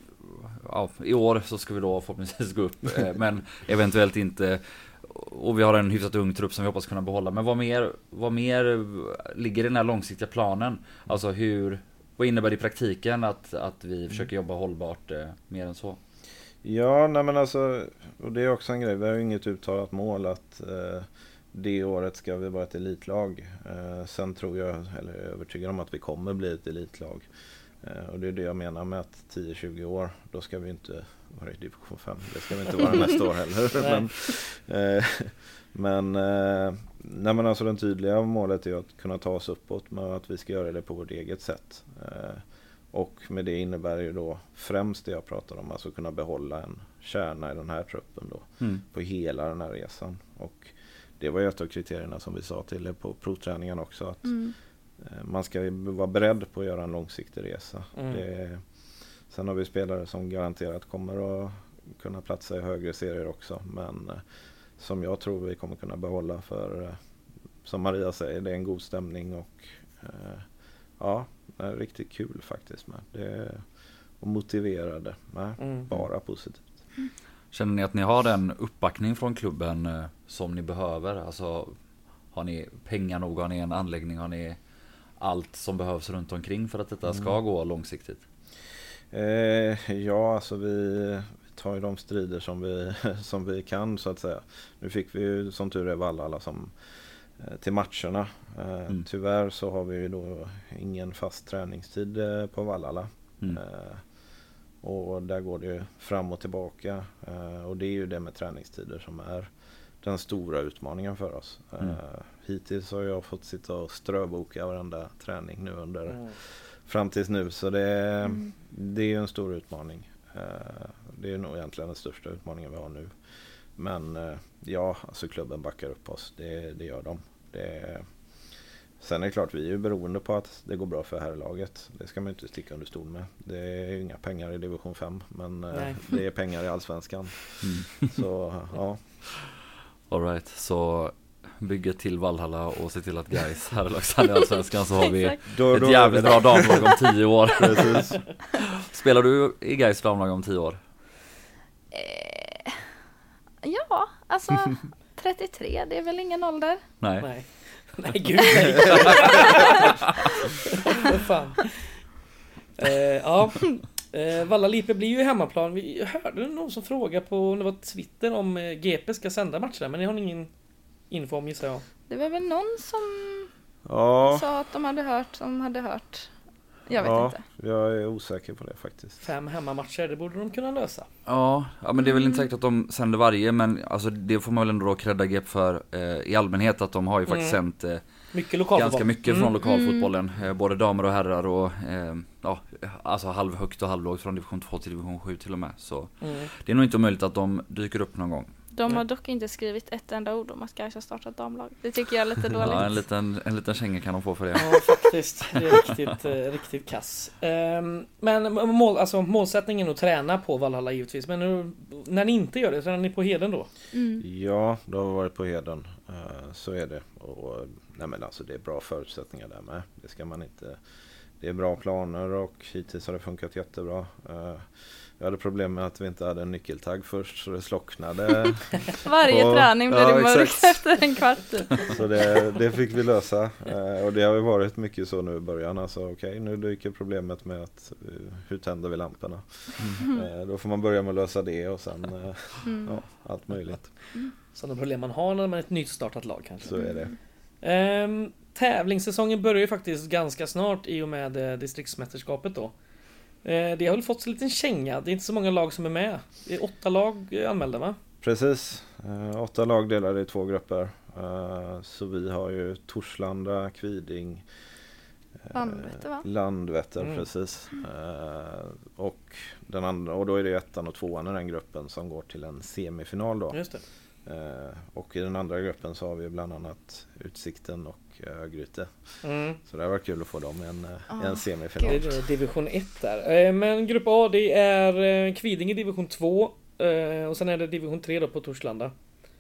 ja, i år så ska vi då förhoppningsvis gå upp, eh, men eventuellt inte. Och vi har en hyfsat ung trupp som vi hoppas kunna behålla. Men vad mer, vad mer ligger i den här långsiktiga planen? Alltså hur, vad innebär det i praktiken att, att vi försöker jobba hållbart eh, mer än så? Ja, nej men alltså, och det är också en grej. Vi har ju inget uttalat mål att eh, det året ska vi vara ett elitlag. Eh, sen tror jag, eller är övertygad om att vi kommer bli ett elitlag. Eh, och det är det jag menar med att tio tjugo år, då ska vi inte vara i division fem. Det ska vi inte vara nästa år heller. men eh, men, eh, nej men alltså den tydliga målet är att kunna ta oss uppåt, med att vi ska göra det på vårt eget sätt. Eh, och med det innebär ju då främst det jag pratar om, alltså kunna behålla en kärna i den här truppen då, mm. på hela den här resan. Och det var ju ett av kriterierna som vi sa till er på provträningen också, att mm. man ska vara beredd på att göra en långsiktig resa. Mm. Det, sen har vi spelare som garanterat kommer att kunna platsa i högre serier också, men som jag tror vi kommer kunna behålla, för som Maria säger, det är en god stämning och ja, det är riktigt kul faktiskt med det, och motiverade med, mm. bara positivt. Känner ni att ni har den uppbackning från klubben som ni behöver? Alltså, har ni pengar nog, har ni en anläggning, har ni allt som behövs runt omkring för att detta ska mm. gå långsiktigt? Eh, ja, alltså vi tar ju de strider som vi, som vi kan så att säga. Nu fick vi ju som tur är Valhalla som eh, till matcherna. Eh, mm. Tyvärr så har vi ju då ingen fast träningstid eh, på Valhalla. Mm. Eh, och där går det ju fram och tillbaka. Eh, och det är ju det med träningstider som är den stora utmaningen för oss. Mm. Uh, hittills har jag fått sitta och ströboka varenda träning nu under mm. fram tills nu. Så det, mm. det är ju en stor utmaning. Uh, det är nog egentligen den största utmaningen vi har nu. Men uh, ja, alltså klubben backar upp oss. Det, det gör de. Det, sen är det klart, vi är ju beroende på att det går bra för herrlaget. Det ska man inte sticka under stol med. Det är ju inga pengar i division fem, men uh, det är pengar i allsvenskan. Mm. Så ja. All right, så bygga till Valhalla och se till att guys här i Leksand i Allsvenskan så har vi ett då, då jävligt bra damlag om tio år. Spelar du i guys damlag om tio år? Eh, ja, alltså trettiotre, det är väl ingen ålder? Nej. Nej, nej gud nej. Vad fan. Eh, ja. Eh, Valla Lipe blir ju hemmaplan. Vi hörde någon som frågade på, det var Twitter, om eh, G P ska sända matcherna, men ni har ingen info om, gissar jag. Det var väl någon som ja. sa att de hade hört, som hade hört. Jag vet ja, inte. Jag är osäker på det faktiskt. Fem hemmamatcher, det borde de kunna lösa. Ja, ja men det är väl inte säkert att de sänder varje, men alltså det får man väl ändå då credda G P för eh, i allmänhet, att de har ju faktiskt mm. sänt eh, mycket ganska mycket mm. från lokalfotbollen, eh, både damer och herrar och eh, ja, alltså halvhögt och halvlågt från division två till division sju till och med. Så mm. det är nog inte möjligt att de dyker upp någon gång. De har dock inte skrivit ett enda ord om att Gais har startat damlag. Det tycker jag är lite dåligt. Ja, en liten, en liten känga kan de få för det. Ja, faktiskt. Det är riktigt, eh, riktigt kass. Um, men mål, alltså, målsättningen är att träna på Valhalla givetvis. Men nu, när ni inte gör det, tränar ni på Heden då? Mm. Ja, då har vi varit på Heden. Uh, så är det. Och, nej men alltså, det är bra förutsättningar där med. Det ska man inte... Det är bra planer och hittills har det funkat jättebra. Uh, Jag hade problem med att vi inte hade en nyckeltagg först, så det slocknade. Varje och, träning blev ja, det mörkt efter en kvart. Så det, det fick vi lösa. Eh, och det har ju varit mycket så nu i början. Alltså, okej, okay, nu dyker problemet med att uh, hur tänder vi lamporna. Mm. Eh, då får man börja med att lösa det och sen uh, mm. ja, allt möjligt. Mm. Sådana problem man har när man är ett nystartat lag kanske. Så är det. Eh, tävlingssäsongen börjar ju faktiskt ganska snart i och med eh, distriktsmästerskapet då. Det har väl fått en liten känga. Det är inte så många lag som är med. Det är åtta lag anmälda, va? Precis. Uh, åtta lag delade i två grupper. Uh, så vi har ju Torslanda, Kviding, uh, Landvetter, va? Landvetter, mm. precis. Uh, och, den andra, och då är det ettan och tvåan i den gruppen som går till en semifinal då. Just det. Uh, och i den andra gruppen så har vi bland annat Utsikten och Örgryte. Mm. Så det har varit kul att få dem i en, oh, en semifinal. Det är division ett där. Men grupp A, det är Kviding i division två. Och sen är det division tre då på Torslanda.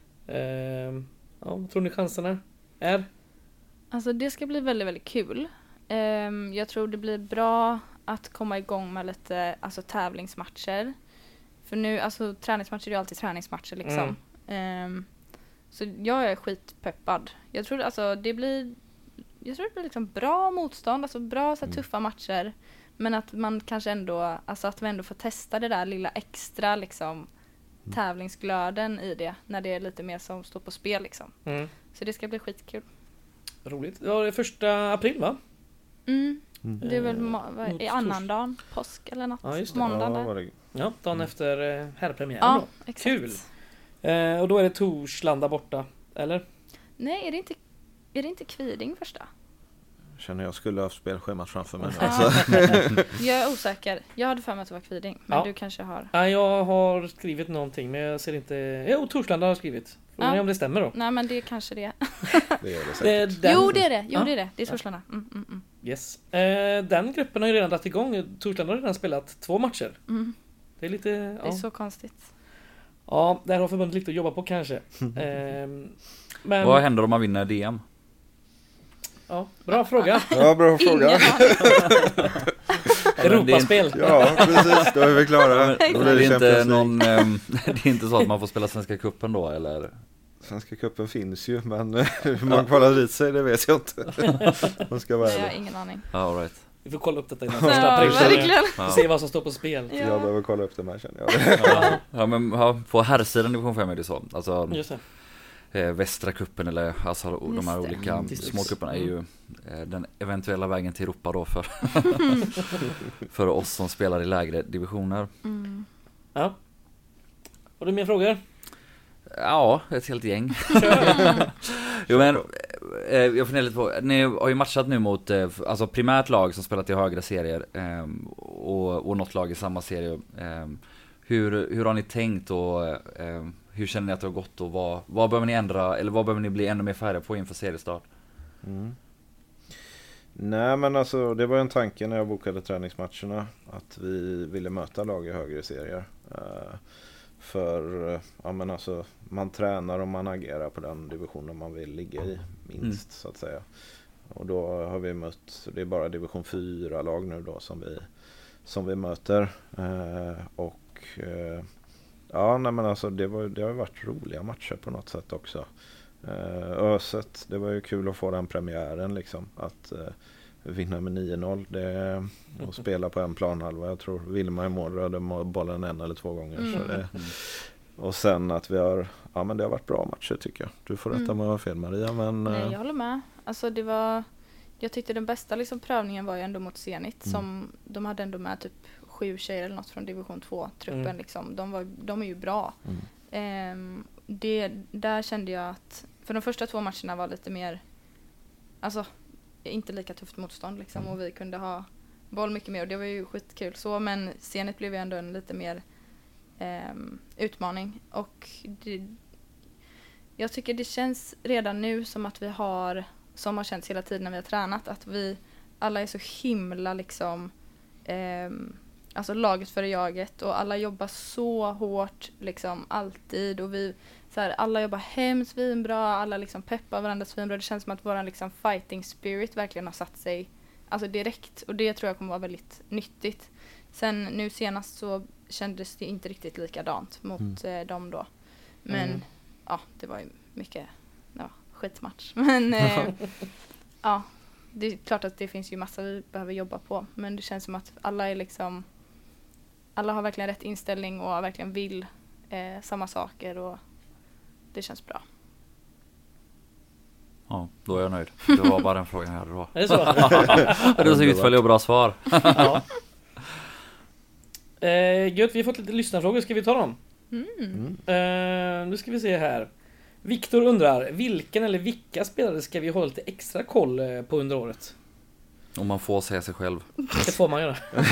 Ja, vad tror ni chanserna är? Alltså det ska bli väldigt, väldigt kul. Jag tror det blir bra att komma igång med lite alltså, tävlingsmatcher. För nu, alltså träningsmatcher är ju alltid träningsmatcher liksom. Mm. Så jag är skitpeppad. Jag tror alltså det blir jag tror det blir liksom bra motstånd, alltså bra så här, tuffa matcher, men att man kanske ändå alltså att vi ändå får testa det där lilla extra liksom tävlingsglöden i det när det är lite mer som står på spel liksom. Mm. Så det ska bli skitkul. Roligt. Ja, det är första april, va? Mm. Mm. Det är väl ma- i annandagen, påsk eller något. Ja, just det. Måndag ja, det... ja, dagen mm. efter eh, herrpremiären ja, då. Exakt. Kul. Eh, och då är det Torslanda borta, eller? Nej, är det inte, är det inte Kviding första? Känner jag skulle ha spelschemat framför mig. Ja. Alltså. Jag är osäker. Jag hade för mig att det var Kviding, men ja. du kanske har... Ja, jag har skrivit någonting, men jag ser inte... Jo, Torslanda har skrivit. Frågan är om det stämmer då. Nej, men det är kanske det. Det är det säkert. Det, den... Jo, det är det. Jo, ja. det är det. Det är Torslanda. Mm, mm, mm. Yes. Eh, den gruppen har ju redan dragit igång. Torslanda har redan spelat två matcher. Mm. Det är lite... Ja. Det är så konstigt. Ja, där har förbundet lite att jobba på kanske. eh, men... Vad händer om man vinner D M? Ja, bra fråga. Ja, bra fråga. Europaspel. Ja, precis. Då är vi klara. Då blir det, inte någon, äm, det är inte så att man får spela Svenska cupen då, eller? Svenska cupen finns ju, men hur man kvalar dit sig, det vet jag inte. Man ska vara Nej, jag har ärlig. ingen aning. All right. Vi får kolla upp detta innan Ja, första april. verkligen. Ja. Se vad som står på spel. Ja. Jag behöver kolla upp det här, känner jag. Ja, ja, men ja, på herrsidan division fem är det så. Alltså Just det. eh, Västra kuppen eller alltså de Just här det. olika Mm. små kupperna är ju eh, den eventuella vägen till Europa då för för oss som spelar i lägre divisioner. Mm. Ja. Har du mer frågor? Ja, ett helt gäng. Jo men eh, jag funderar lite på, ni har ju matchat nu mot eh, alltså primärt lag som spelat i högre serier eh, och, och något lag i samma serie. Eh, hur, hur har ni tänkt och eh, hur känner ni att det har gått och vad, vad behöver ni ändra eller vad behöver ni bli ännu mer färre på inför seriestart? Mm. Nej, men alltså det var en tanke när jag bokade träningsmatcherna att vi ville möta lag i högre serier. Uh, för uh, ja, men alltså, man tränar och man agerar på den divisionen man vill ligga i minst mm. så att säga. Och då har vi mött, det är bara division fyra lag nu då som vi, som vi möter. Uh, och uh, ja, nej, men alltså det, var, det har varit roliga matcher på något sätt också. Uh, Öset, det var ju kul att få den premiären liksom, att uh, vinna med nio noll det, och spela på en planhalva. Jag tror Vilma i mål rörde bollen en eller två gånger. Mm. Så det, och sen att vi har, ja men det har varit bra matcher tycker jag. Du får rätta Mm. mig om jag har fel, Maria, men Nej, uh, jag håller med. Alltså det var, jag tyckte den bästa liksom prövningen var ju ändå mot Zenit. Mm. Som, de hade ändå med typ sju tjejer eller något från division två-truppen. Mm. Liksom. De, var, de är ju bra. mm. Ehm, det, där kände jag att, för de första två matcherna var lite mer, alltså inte lika tufft motstånd liksom, Mm. och vi kunde ha boll mycket mer och det var ju skitkul så, men Zenit blev ju ändå en lite mer ehm, utmaning och det, jag tycker det känns redan nu som att vi har, som har känts hela tiden när vi har tränat, att vi alla är så himla liksom ehm, alltså laget för jaget och alla jobbar så hårt liksom alltid och vi så här, alla jobbar hemskt svinbra, alla liksom peppar varandra svinbra. Det känns som att våran liksom fighting spirit verkligen har satt sig alltså direkt och det tror jag kommer vara väldigt nyttigt. Sen nu senast så kändes det inte riktigt likadant mot mm. eh, dem då. Men Mm. ja, det var ju mycket ja, skitmatch. Men eh, ja, det är klart att det finns ju massa vi behöver jobba på, men det känns som att alla är liksom alla har verkligen rätt inställning och verkligen vill eh, samma saker och det känns bra. Ja, då är jag nöjd. Det var bara den frågan jag hade då. Är det så? Det var så utförligt och bra svar. Ja. Eh, gött, vi har fått lite lyssnarfrågor, ska vi ta dem? Mm. Mm. Eh, nu ska vi se här. Viktor undrar, vilken eller vilka spelare ska vi hålla lite extra koll eh, på under året? Om man får säga sig själv. Det får man göra.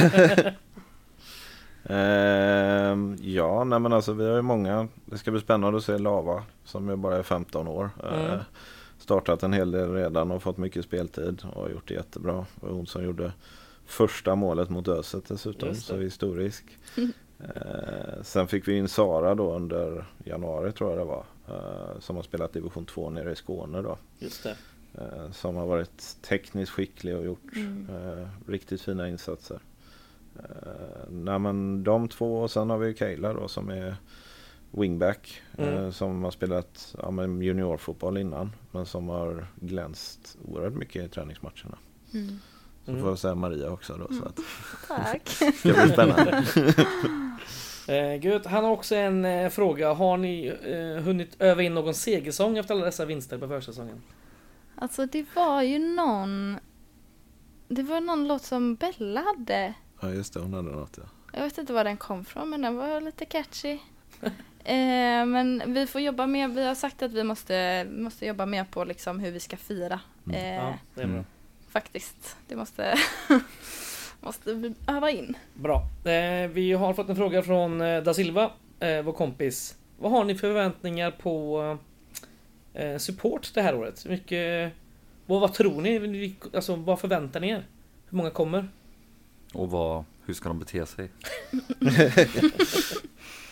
Ehm, ja, nej men alltså vi har ju många. Det ska bli spännande att se Lava som ju bara är femton år. Mm. Ehm, startat en hel del redan och fått mycket speltid och gjort det jättebra. Och hon som gjorde första målet mot Öset dessutom, Just det. så historisk. Ehm, sen fick vi in Sara då under januari tror jag det var. Ehm, som har spelat division två nere i Skåne då. Just det. Ehm, som har varit tekniskt skicklig och gjort Mm. ehm, riktigt fina insatser. Uh, nej men de två och sen har vi Kayla då som är wingback Mm. uh, som har spelat ja, men juniorfotboll innan men som har glänst oerhört mycket i träningsmatcherna. Mm. Så Mm. får jag säga Maria också då. Mm. Så att Tack. det ska bli spännande. Eh, gud, han har också en eh, fråga. Har ni eh, hunnit öva in någon segersång efter alla dessa vinster på försäsongen? Alltså det var ju någon det var någon låt som Bella hade. Ja just det, hon hade något ja. Jag vet inte var den kom från, men den var lite catchy. eh, men vi får jobba med, vi har sagt att vi måste, måste jobba mer på liksom hur vi ska fira. Mm. Eh, Ja, det är bra. Mm. Faktiskt, det måste, måste vi öva in. Bra. Eh, vi har fått en fråga från eh, Da Silva, eh, vår kompis. Vad har ni för förväntningar på eh, support det här året? Hur mycket, vad, vad tror ni? Alltså, vad förväntar ni er? Hur många kommer? Och vad, hur ska de bete sig?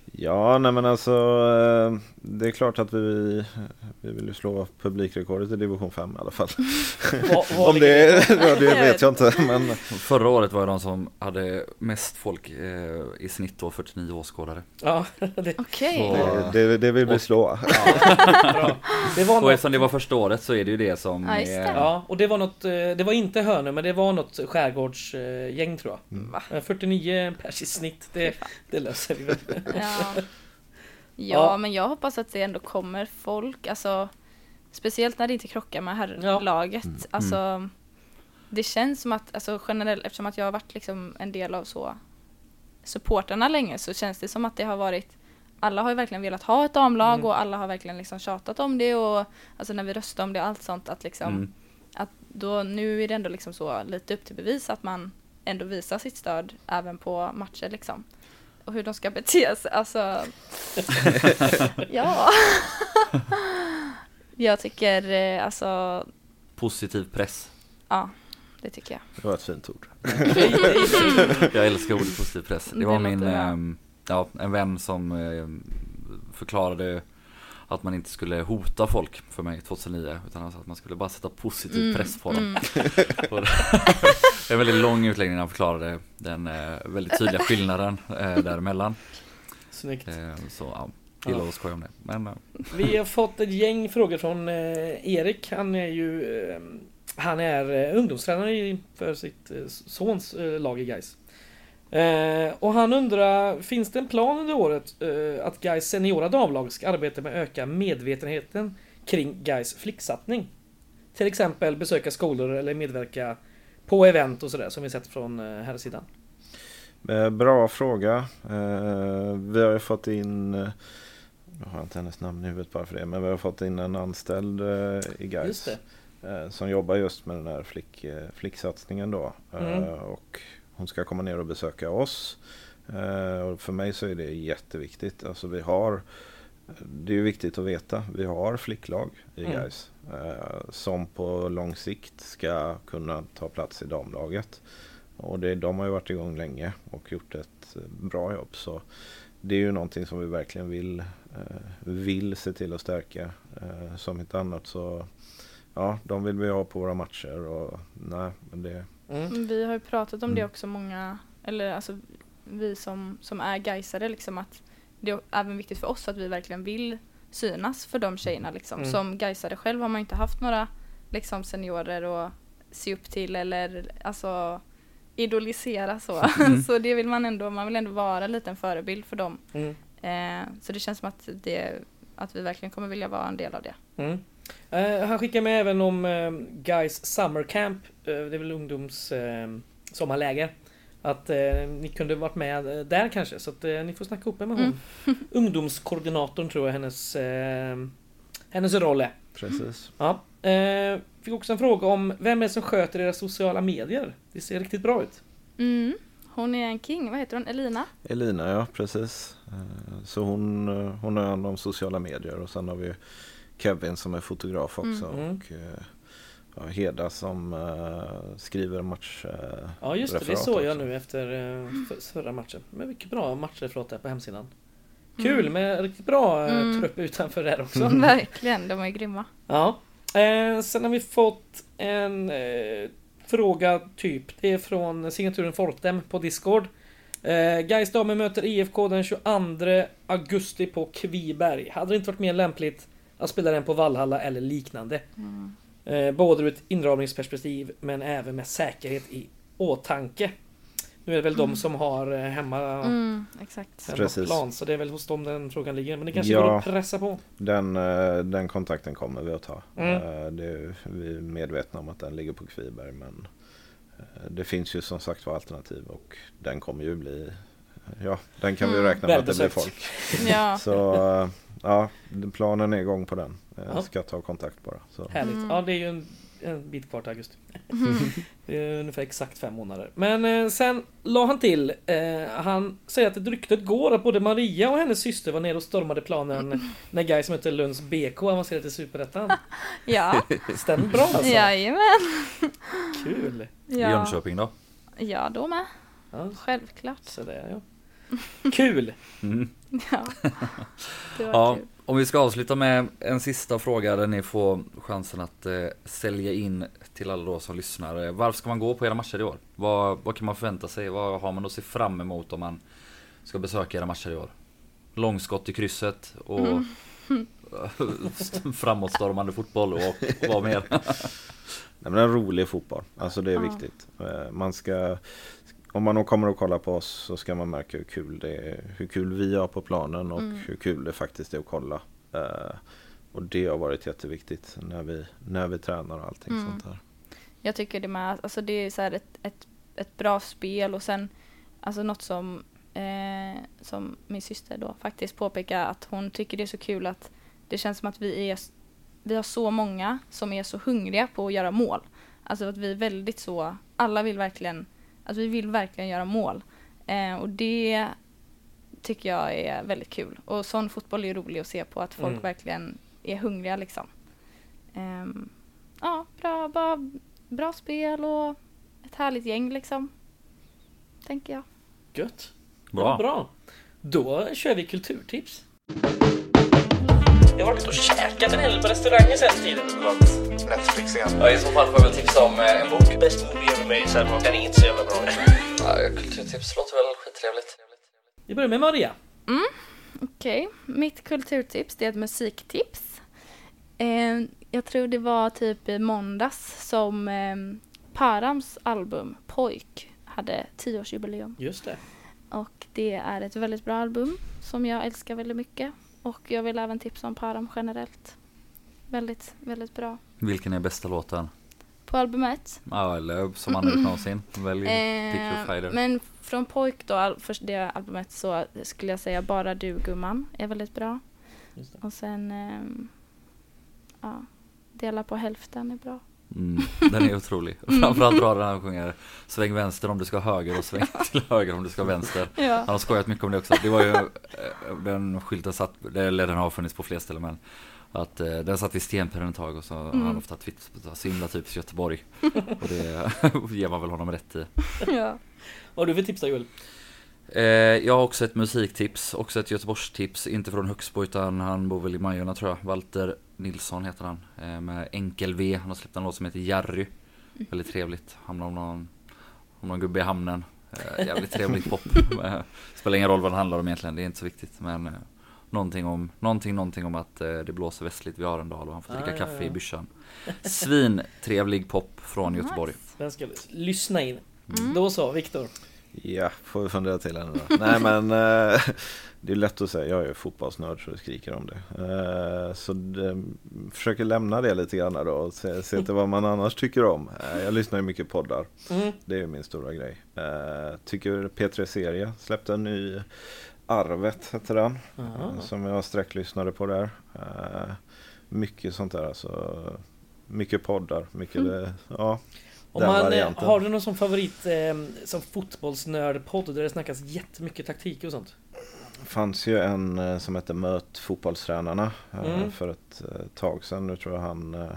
Ja, nej men alltså det är klart att vi, vi vill ju slå publikrekordet i division fem i alla fall. Vad, vad Om det, ja, det vet jag inte. Men... Förra året var det de som hade mest folk eh, i snitt då, fyrtionio åskådare. Ja, det, Okej. Så- Det, det, det vill vi slå. bra. Det var Och något, eftersom det var första året så är det ju det som Ja, just det. är, ja, och det var något, eh, det var inte Hönö, men det var något skärgårdsgäng tror jag. Mm. Eh, fyrtionio pers i snitt, det, det löser vi väl. Ja. Ja, Ja. men jag hoppas att det ändå kommer folk, alltså speciellt när det inte krockar med Ja. herrlaget. Mm. Alltså det känns som att, alltså generellt, eftersom att jag har varit liksom en del av så supporterna länge, så känns det som att det har varit, alla har ju verkligen velat ha ett damlag Mm. och alla har verkligen liksom tjatat om det, och alltså när vi röstade om det och allt sånt, att liksom Mm. att då nu är det ändå liksom så lite upp till bevis att man ändå visar sitt stöd även på matcher liksom. Och hur de ska bete sig, alltså ja. Jag tycker eh, alltså, positiv press. ja, det tycker jag. Det var ett fint ord. Jag älskar ordet positiv press. Det Det var låter min, bra. ehm, ja, en vän som eh, förklarade att man inte skulle hota folk för mig tjugohundranio, utan alltså att man skulle bara sätta positiv Mm, press på dem. mm. Och det- en väldigt lång utläggning när han förklarade den eh, väldigt tydliga skillnaden eh, däremellan. Snyggt. Eh, så ja, gillar Ja. att skoja om det. Men eh, Vi har fått ett gäng frågor från eh, Erik. Han är ju eh, han är eh, ungdomstränare i- för sitt eh, sons eh, lag i Gais. Eh, och han undrar, finns det en plan under året eh, att Gais seniora damlag ska arbeta med att öka medvetenheten kring Gais flicksatsning? Till exempel besöka skolor eller medverka på event och sådär som vi sett från eh, här sidan. Eh, Bra fråga. Eh, Vi har ju fått in, eh, jag har inte hennes namn i huvudet bara för det, men vi har fått in en anställd eh, i Just Gais det. eh, som jobbar just med den här flick, eh, flicksatsningen då. Eh, Mm. Och hon ska komma ner och besöka oss. Eh, Och för mig så är det jätteviktigt. Alltså vi har, det är ju viktigt att veta, vi har flicklag i Mm. Gais eh, som på lång sikt ska kunna ta plats i damlaget. Och det, de har ju varit igång länge och gjort ett bra jobb. Så det är ju någonting som vi verkligen vill, eh, vill se till att stärka. Eh, som inte annat så, ja, de vill vi ha på våra matcher. Och nej, men det, Mm. Vi har ju pratat om det Mm. också, många, eller alltså vi som, som är gaisare, liksom, att det är även viktigt för oss att vi verkligen vill synas för de tjejerna liksom. Mm. Som gaisare själv har man inte haft några liksom seniorer att se upp till eller alltså idolisera så. Mm. Så det vill man ändå, man vill ändå vara en liten förebild för dem. Mm. Eh, så det känns som att det, att vi verkligen kommer vilja vara en del av det. Mm. Eh, han skickar med även om eh, Guys Summer Camp. Eh, det är väl ungdoms eh, sommarläger. Att eh, ni kunde varit med eh, där kanske. Så att eh, ni får snacka upp med hon. Ungdomskoordinatorn tror jag hennes, eh, hennes roll är. precis. Ja. Eh, fick också en fråga om vem är det som sköter era sociala medier? Det ser riktigt bra ut. Mm. Hon är en king, vad heter hon? Elina? Elina, ja, precis. Eh, Så hon, eh, hon har hand om sociala medier och sen har vi Kevin som är fotograf också. Mm. Mm. Och eh, ja, Heda som eh, skriver match. Eh, Ja just det, det referat såg jag också. nu efter eh, för, förra matchen. Men mycket bra matchreferat där på hemsidan. Kul med riktigt bra eh, Mm. trupp utanför där också. Verkligen, de är grymma. Ja. Eh, sen har vi fått en eh, fråga typ. Det är från signaturen Fortem på Discord. Eh, Gais damer möter I F K den tjugoandra augusti på Kviberg. Hade det inte varit mer lämpligt att spela den på Valhalla eller liknande? Mm. Eh, både ur ett inramningsperspektiv men även med säkerhet i åtanke. Nu är det väl de som har eh, hemma, Mm, exakt. Precis. hemmaplan, så det är väl hos dem den frågan ligger. Men det kanske Ja. går att pressa på. Den, eh, den kontakten kommer vi att ta. Mm. Eh, Det, vi är medvetna om att den ligger på Kviberg, men eh, det finns ju som sagt var alternativ och den kommer ju bli, ja, den kan vi ju Mm. räkna med att det blir Välbesökt. folk. Ja. Så eh, ja, planen är igång på den. Ja. Jag ska ta kontakt bara. Så. Härligt. Mm. Ja, det är ju en, en bit kvar till augusti. Mm. Det är ungefär exakt fem månader. Men eh, sen la han till, eh, han säger att ryktet går att både Maria och hennes syster var nere och stormade planen när Gais mötte Lunds B K avancerade till Superettan. Ja, Stämmer bra alltså. jajamän. Kul. Ja. Jönköping då? Ja, då med. Ja, Självklart. så där, ja. Kul! Mm. Ja, det var Ja, kul. om vi ska avsluta med en sista fråga där ni får chansen att eh, sälja in till alla då som lyssnar. Eh, Varför ska man gå på era matcher i år? Vad, vad kan man förvänta sig? Vad har man att se fram emot om man ska besöka era matcher i år? Långskott i krysset och mm. framåtstormande fotboll och vad mer? Nej, men en rolig fotboll, alltså det är Ja. viktigt. Eh, Man ska, om man nog kommer att kolla på oss så ska man märka hur kul det är, hur kul vi har på planen och Mm. hur kul det faktiskt är att kolla. Eh, Och det har varit jätteviktigt när vi, när vi tränar och allting Mm. sånt där. Jag tycker det med, alltså det är så här ett, ett, ett bra spel och sen alltså något som, eh, som min syster då faktiskt påpekar att hon tycker det är så kul att det känns som att vi är, vi har så många som är så hungriga på att göra mål. Alltså att vi är väldigt så, alla vill verkligen, alltså vi vill verkligen göra mål. Eh, och det tycker jag är väldigt kul. Och sån fotboll är rolig att se på, att folk Mm. verkligen är hungriga liksom. Ehm, ja, bra, bra, bra spel och ett härligt gäng liksom. Tänker jag. Gött. Bra. Ja, bra. Då kör vi kulturtips. Jag har varit och käkat en hel på restaurangen sen tiden. Netflix igen. Ja, i så fall får jag väl tipsa om en bok. Best movie ever made, så den är inte så jävla bra. Ja, kulturtips låter väl skittrevligt. Vi börjar med Maria. Okej, mitt kulturtips det är ett musiktips. Eh, jag tror det var typ i måndags som eh, Params album Pojk hade tioårsjubileum. Just det. Och det är ett väldigt bra album som jag älskar väldigt mycket. Och jag vill även tipsa om Param generellt. Väldigt, väldigt bra. Vilken är bästa låten? På albumet. Ja, eller som man har gjort någonsin. Välj Pick Your Eh, Fighter. men från Pojk då, all, först det albumet så skulle jag säga Bara du gumman är väldigt bra. Just det. Och sen ehm, ja, Dela på hälften är bra. Mm, den är otrolig. Framförallt drar den här och sjunger sväng vänster om du ska höger och sväng till höger om du ska vänster. Ja. Han har skojat mycket om det också. Det var ju eh, den skylten satt, eller den har funnits på fler ställen, men att eh, den satt vid Stenpiren ett tag och så har han ofta twitt, så himla typiskt Göteborg. Och det ger man väl honom rätt i. Ja. Vad har du för tips då, Joel? Eh, jag har också ett musiktips, också ett Göteborgstips, inte från Högsbo utan han bor väl i Majorna tror jag. Walter Nilsson heter han, eh, med enkel V. Han har släppt en låt som heter Jerry. Väldigt trevligt, hamnar om någon, om någon gubbe i hamnen. Eh, jävligt trevligt pop. Eh, spelar ingen roll vad det handlar om egentligen, det är inte så viktigt. Men eh, någonting, om, någonting, någonting om att eh, det blåser västligt vid Arendal och han får dricka Ah, kaffe ja, ja. i byrsan. Svin trevlig pop från Göteborg. Den ska vi lyssna in. Mm. Då så, Viktor. Ja, får vi fundera till henne då. Nej men eh, det är lätt att säga, jag är fotbollsnörd så det skriker om det. Eh, så det, försöker lämna det lite grann då och se, se till vad man annars tycker om. Eh, jag lyssnar ju mycket poddar, Mm. det är min stora grej. Eh, tycker P tre Serie släppte en ny Arvet heter den, Aha. som jag sträcklyssnade på där. Eh, mycket sånt där, alltså mycket poddar, mycket Mm. det, ja. Om Den man, eh, varianten. har du någon som favorit eh, som fotbollsnördpodd där det snackas jättemycket taktik och sånt? Det fanns ju en eh, som hette Möt fotbollstränarna eh, Mm. för ett eh, tag sedan. Nu tror jag han eh,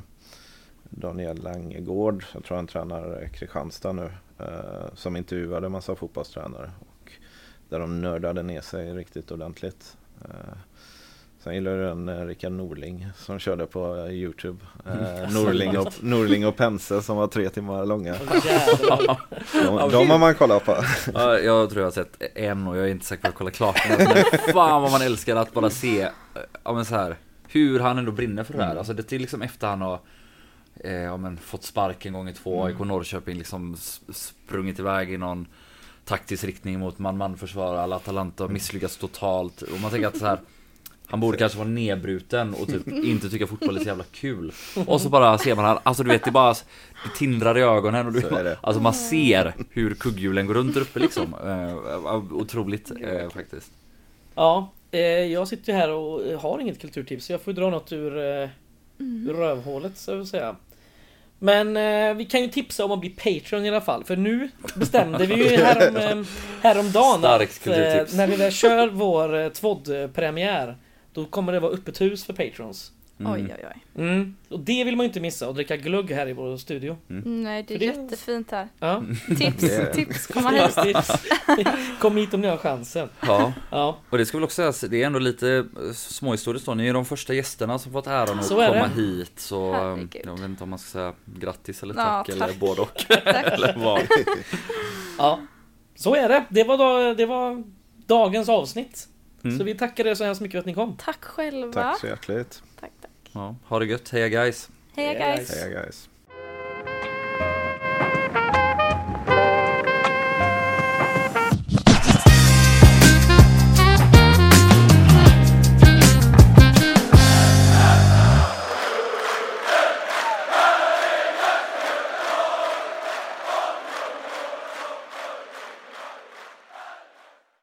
Daniel Langegård, jag tror han tränar eh, Kristianstad nu, eh, som intervjuade en massa fotbollstränare och där de nördade ner sig riktigt ordentligt. Eh, Sen gillar jag den eh, Rickard Norling som körde på eh, YouTube. Eh, Norling, och, Norling och Pense som var tre timmar långa. Åh, jävlar. De, de har man kollat på. Ja, jag tror jag har sett en och jag är inte säker på att kolla klart den. Men fan vad man älskar att bara se, ja, men så här, hur han ändå brinner för det här. Mm. Alltså det är liksom efter han har eh, ja, men fått sparken gånger två, A I K Norrköping liksom s- sprungit iväg i någon taktisk riktning mot man-man-försvar, alla Atalanta har misslyckats totalt. Och man tänker att så här, han borde kanske vara nedbruten och typ inte tycka fotboll är så jävla kul. Och så bara ser man här, alltså du vet det bara det tindrar i ögonen och du, Så är det. alltså man ser hur kugghjulen går runt där uppe liksom. Eh, otroligt eh, faktiskt. Ja, eh, jag sitter ju här och har inget kulturtips så jag får dra något ur, eh, ur rövhålet så att säga. Men eh, vi kan ju tipsa om att bli Patreon i alla fall. För nu bestämde vi ju härom, eh, häromdagen Starkt att kulturtips. eh, när vi väl kör vår eh, T V O D-premiär då kommer det vara öppet hus för Patrons. Mm. Oj, oj, oj. Mm. Och det vill man ju inte missa, att dricka glögg här i vår studio. Nej, det är För det- jättefint här. Ja. Tips, Det- tips, komma hit. Tips. Kom hit om ni har chansen. Ja, Ja. och det ska väl också sägas, det är ändå lite småhistoriskt då. Ni är de första gästerna som fått äran att Så är komma det. hit. Så Herregud. jag vet inte om man ska säga grattis eller Ja, tack, tack. eller både och. Tack. Eller vad. Ja. Så är det. Det var, då, det var dagens avsnitt. Mm. Så vi tackar er så hemskt mycket för att ni kom. Tack själva. Tack så hjärtligt. Tack, tack. Ja, ha det gött, heja guys. Heja Heja, guys. Heja guys.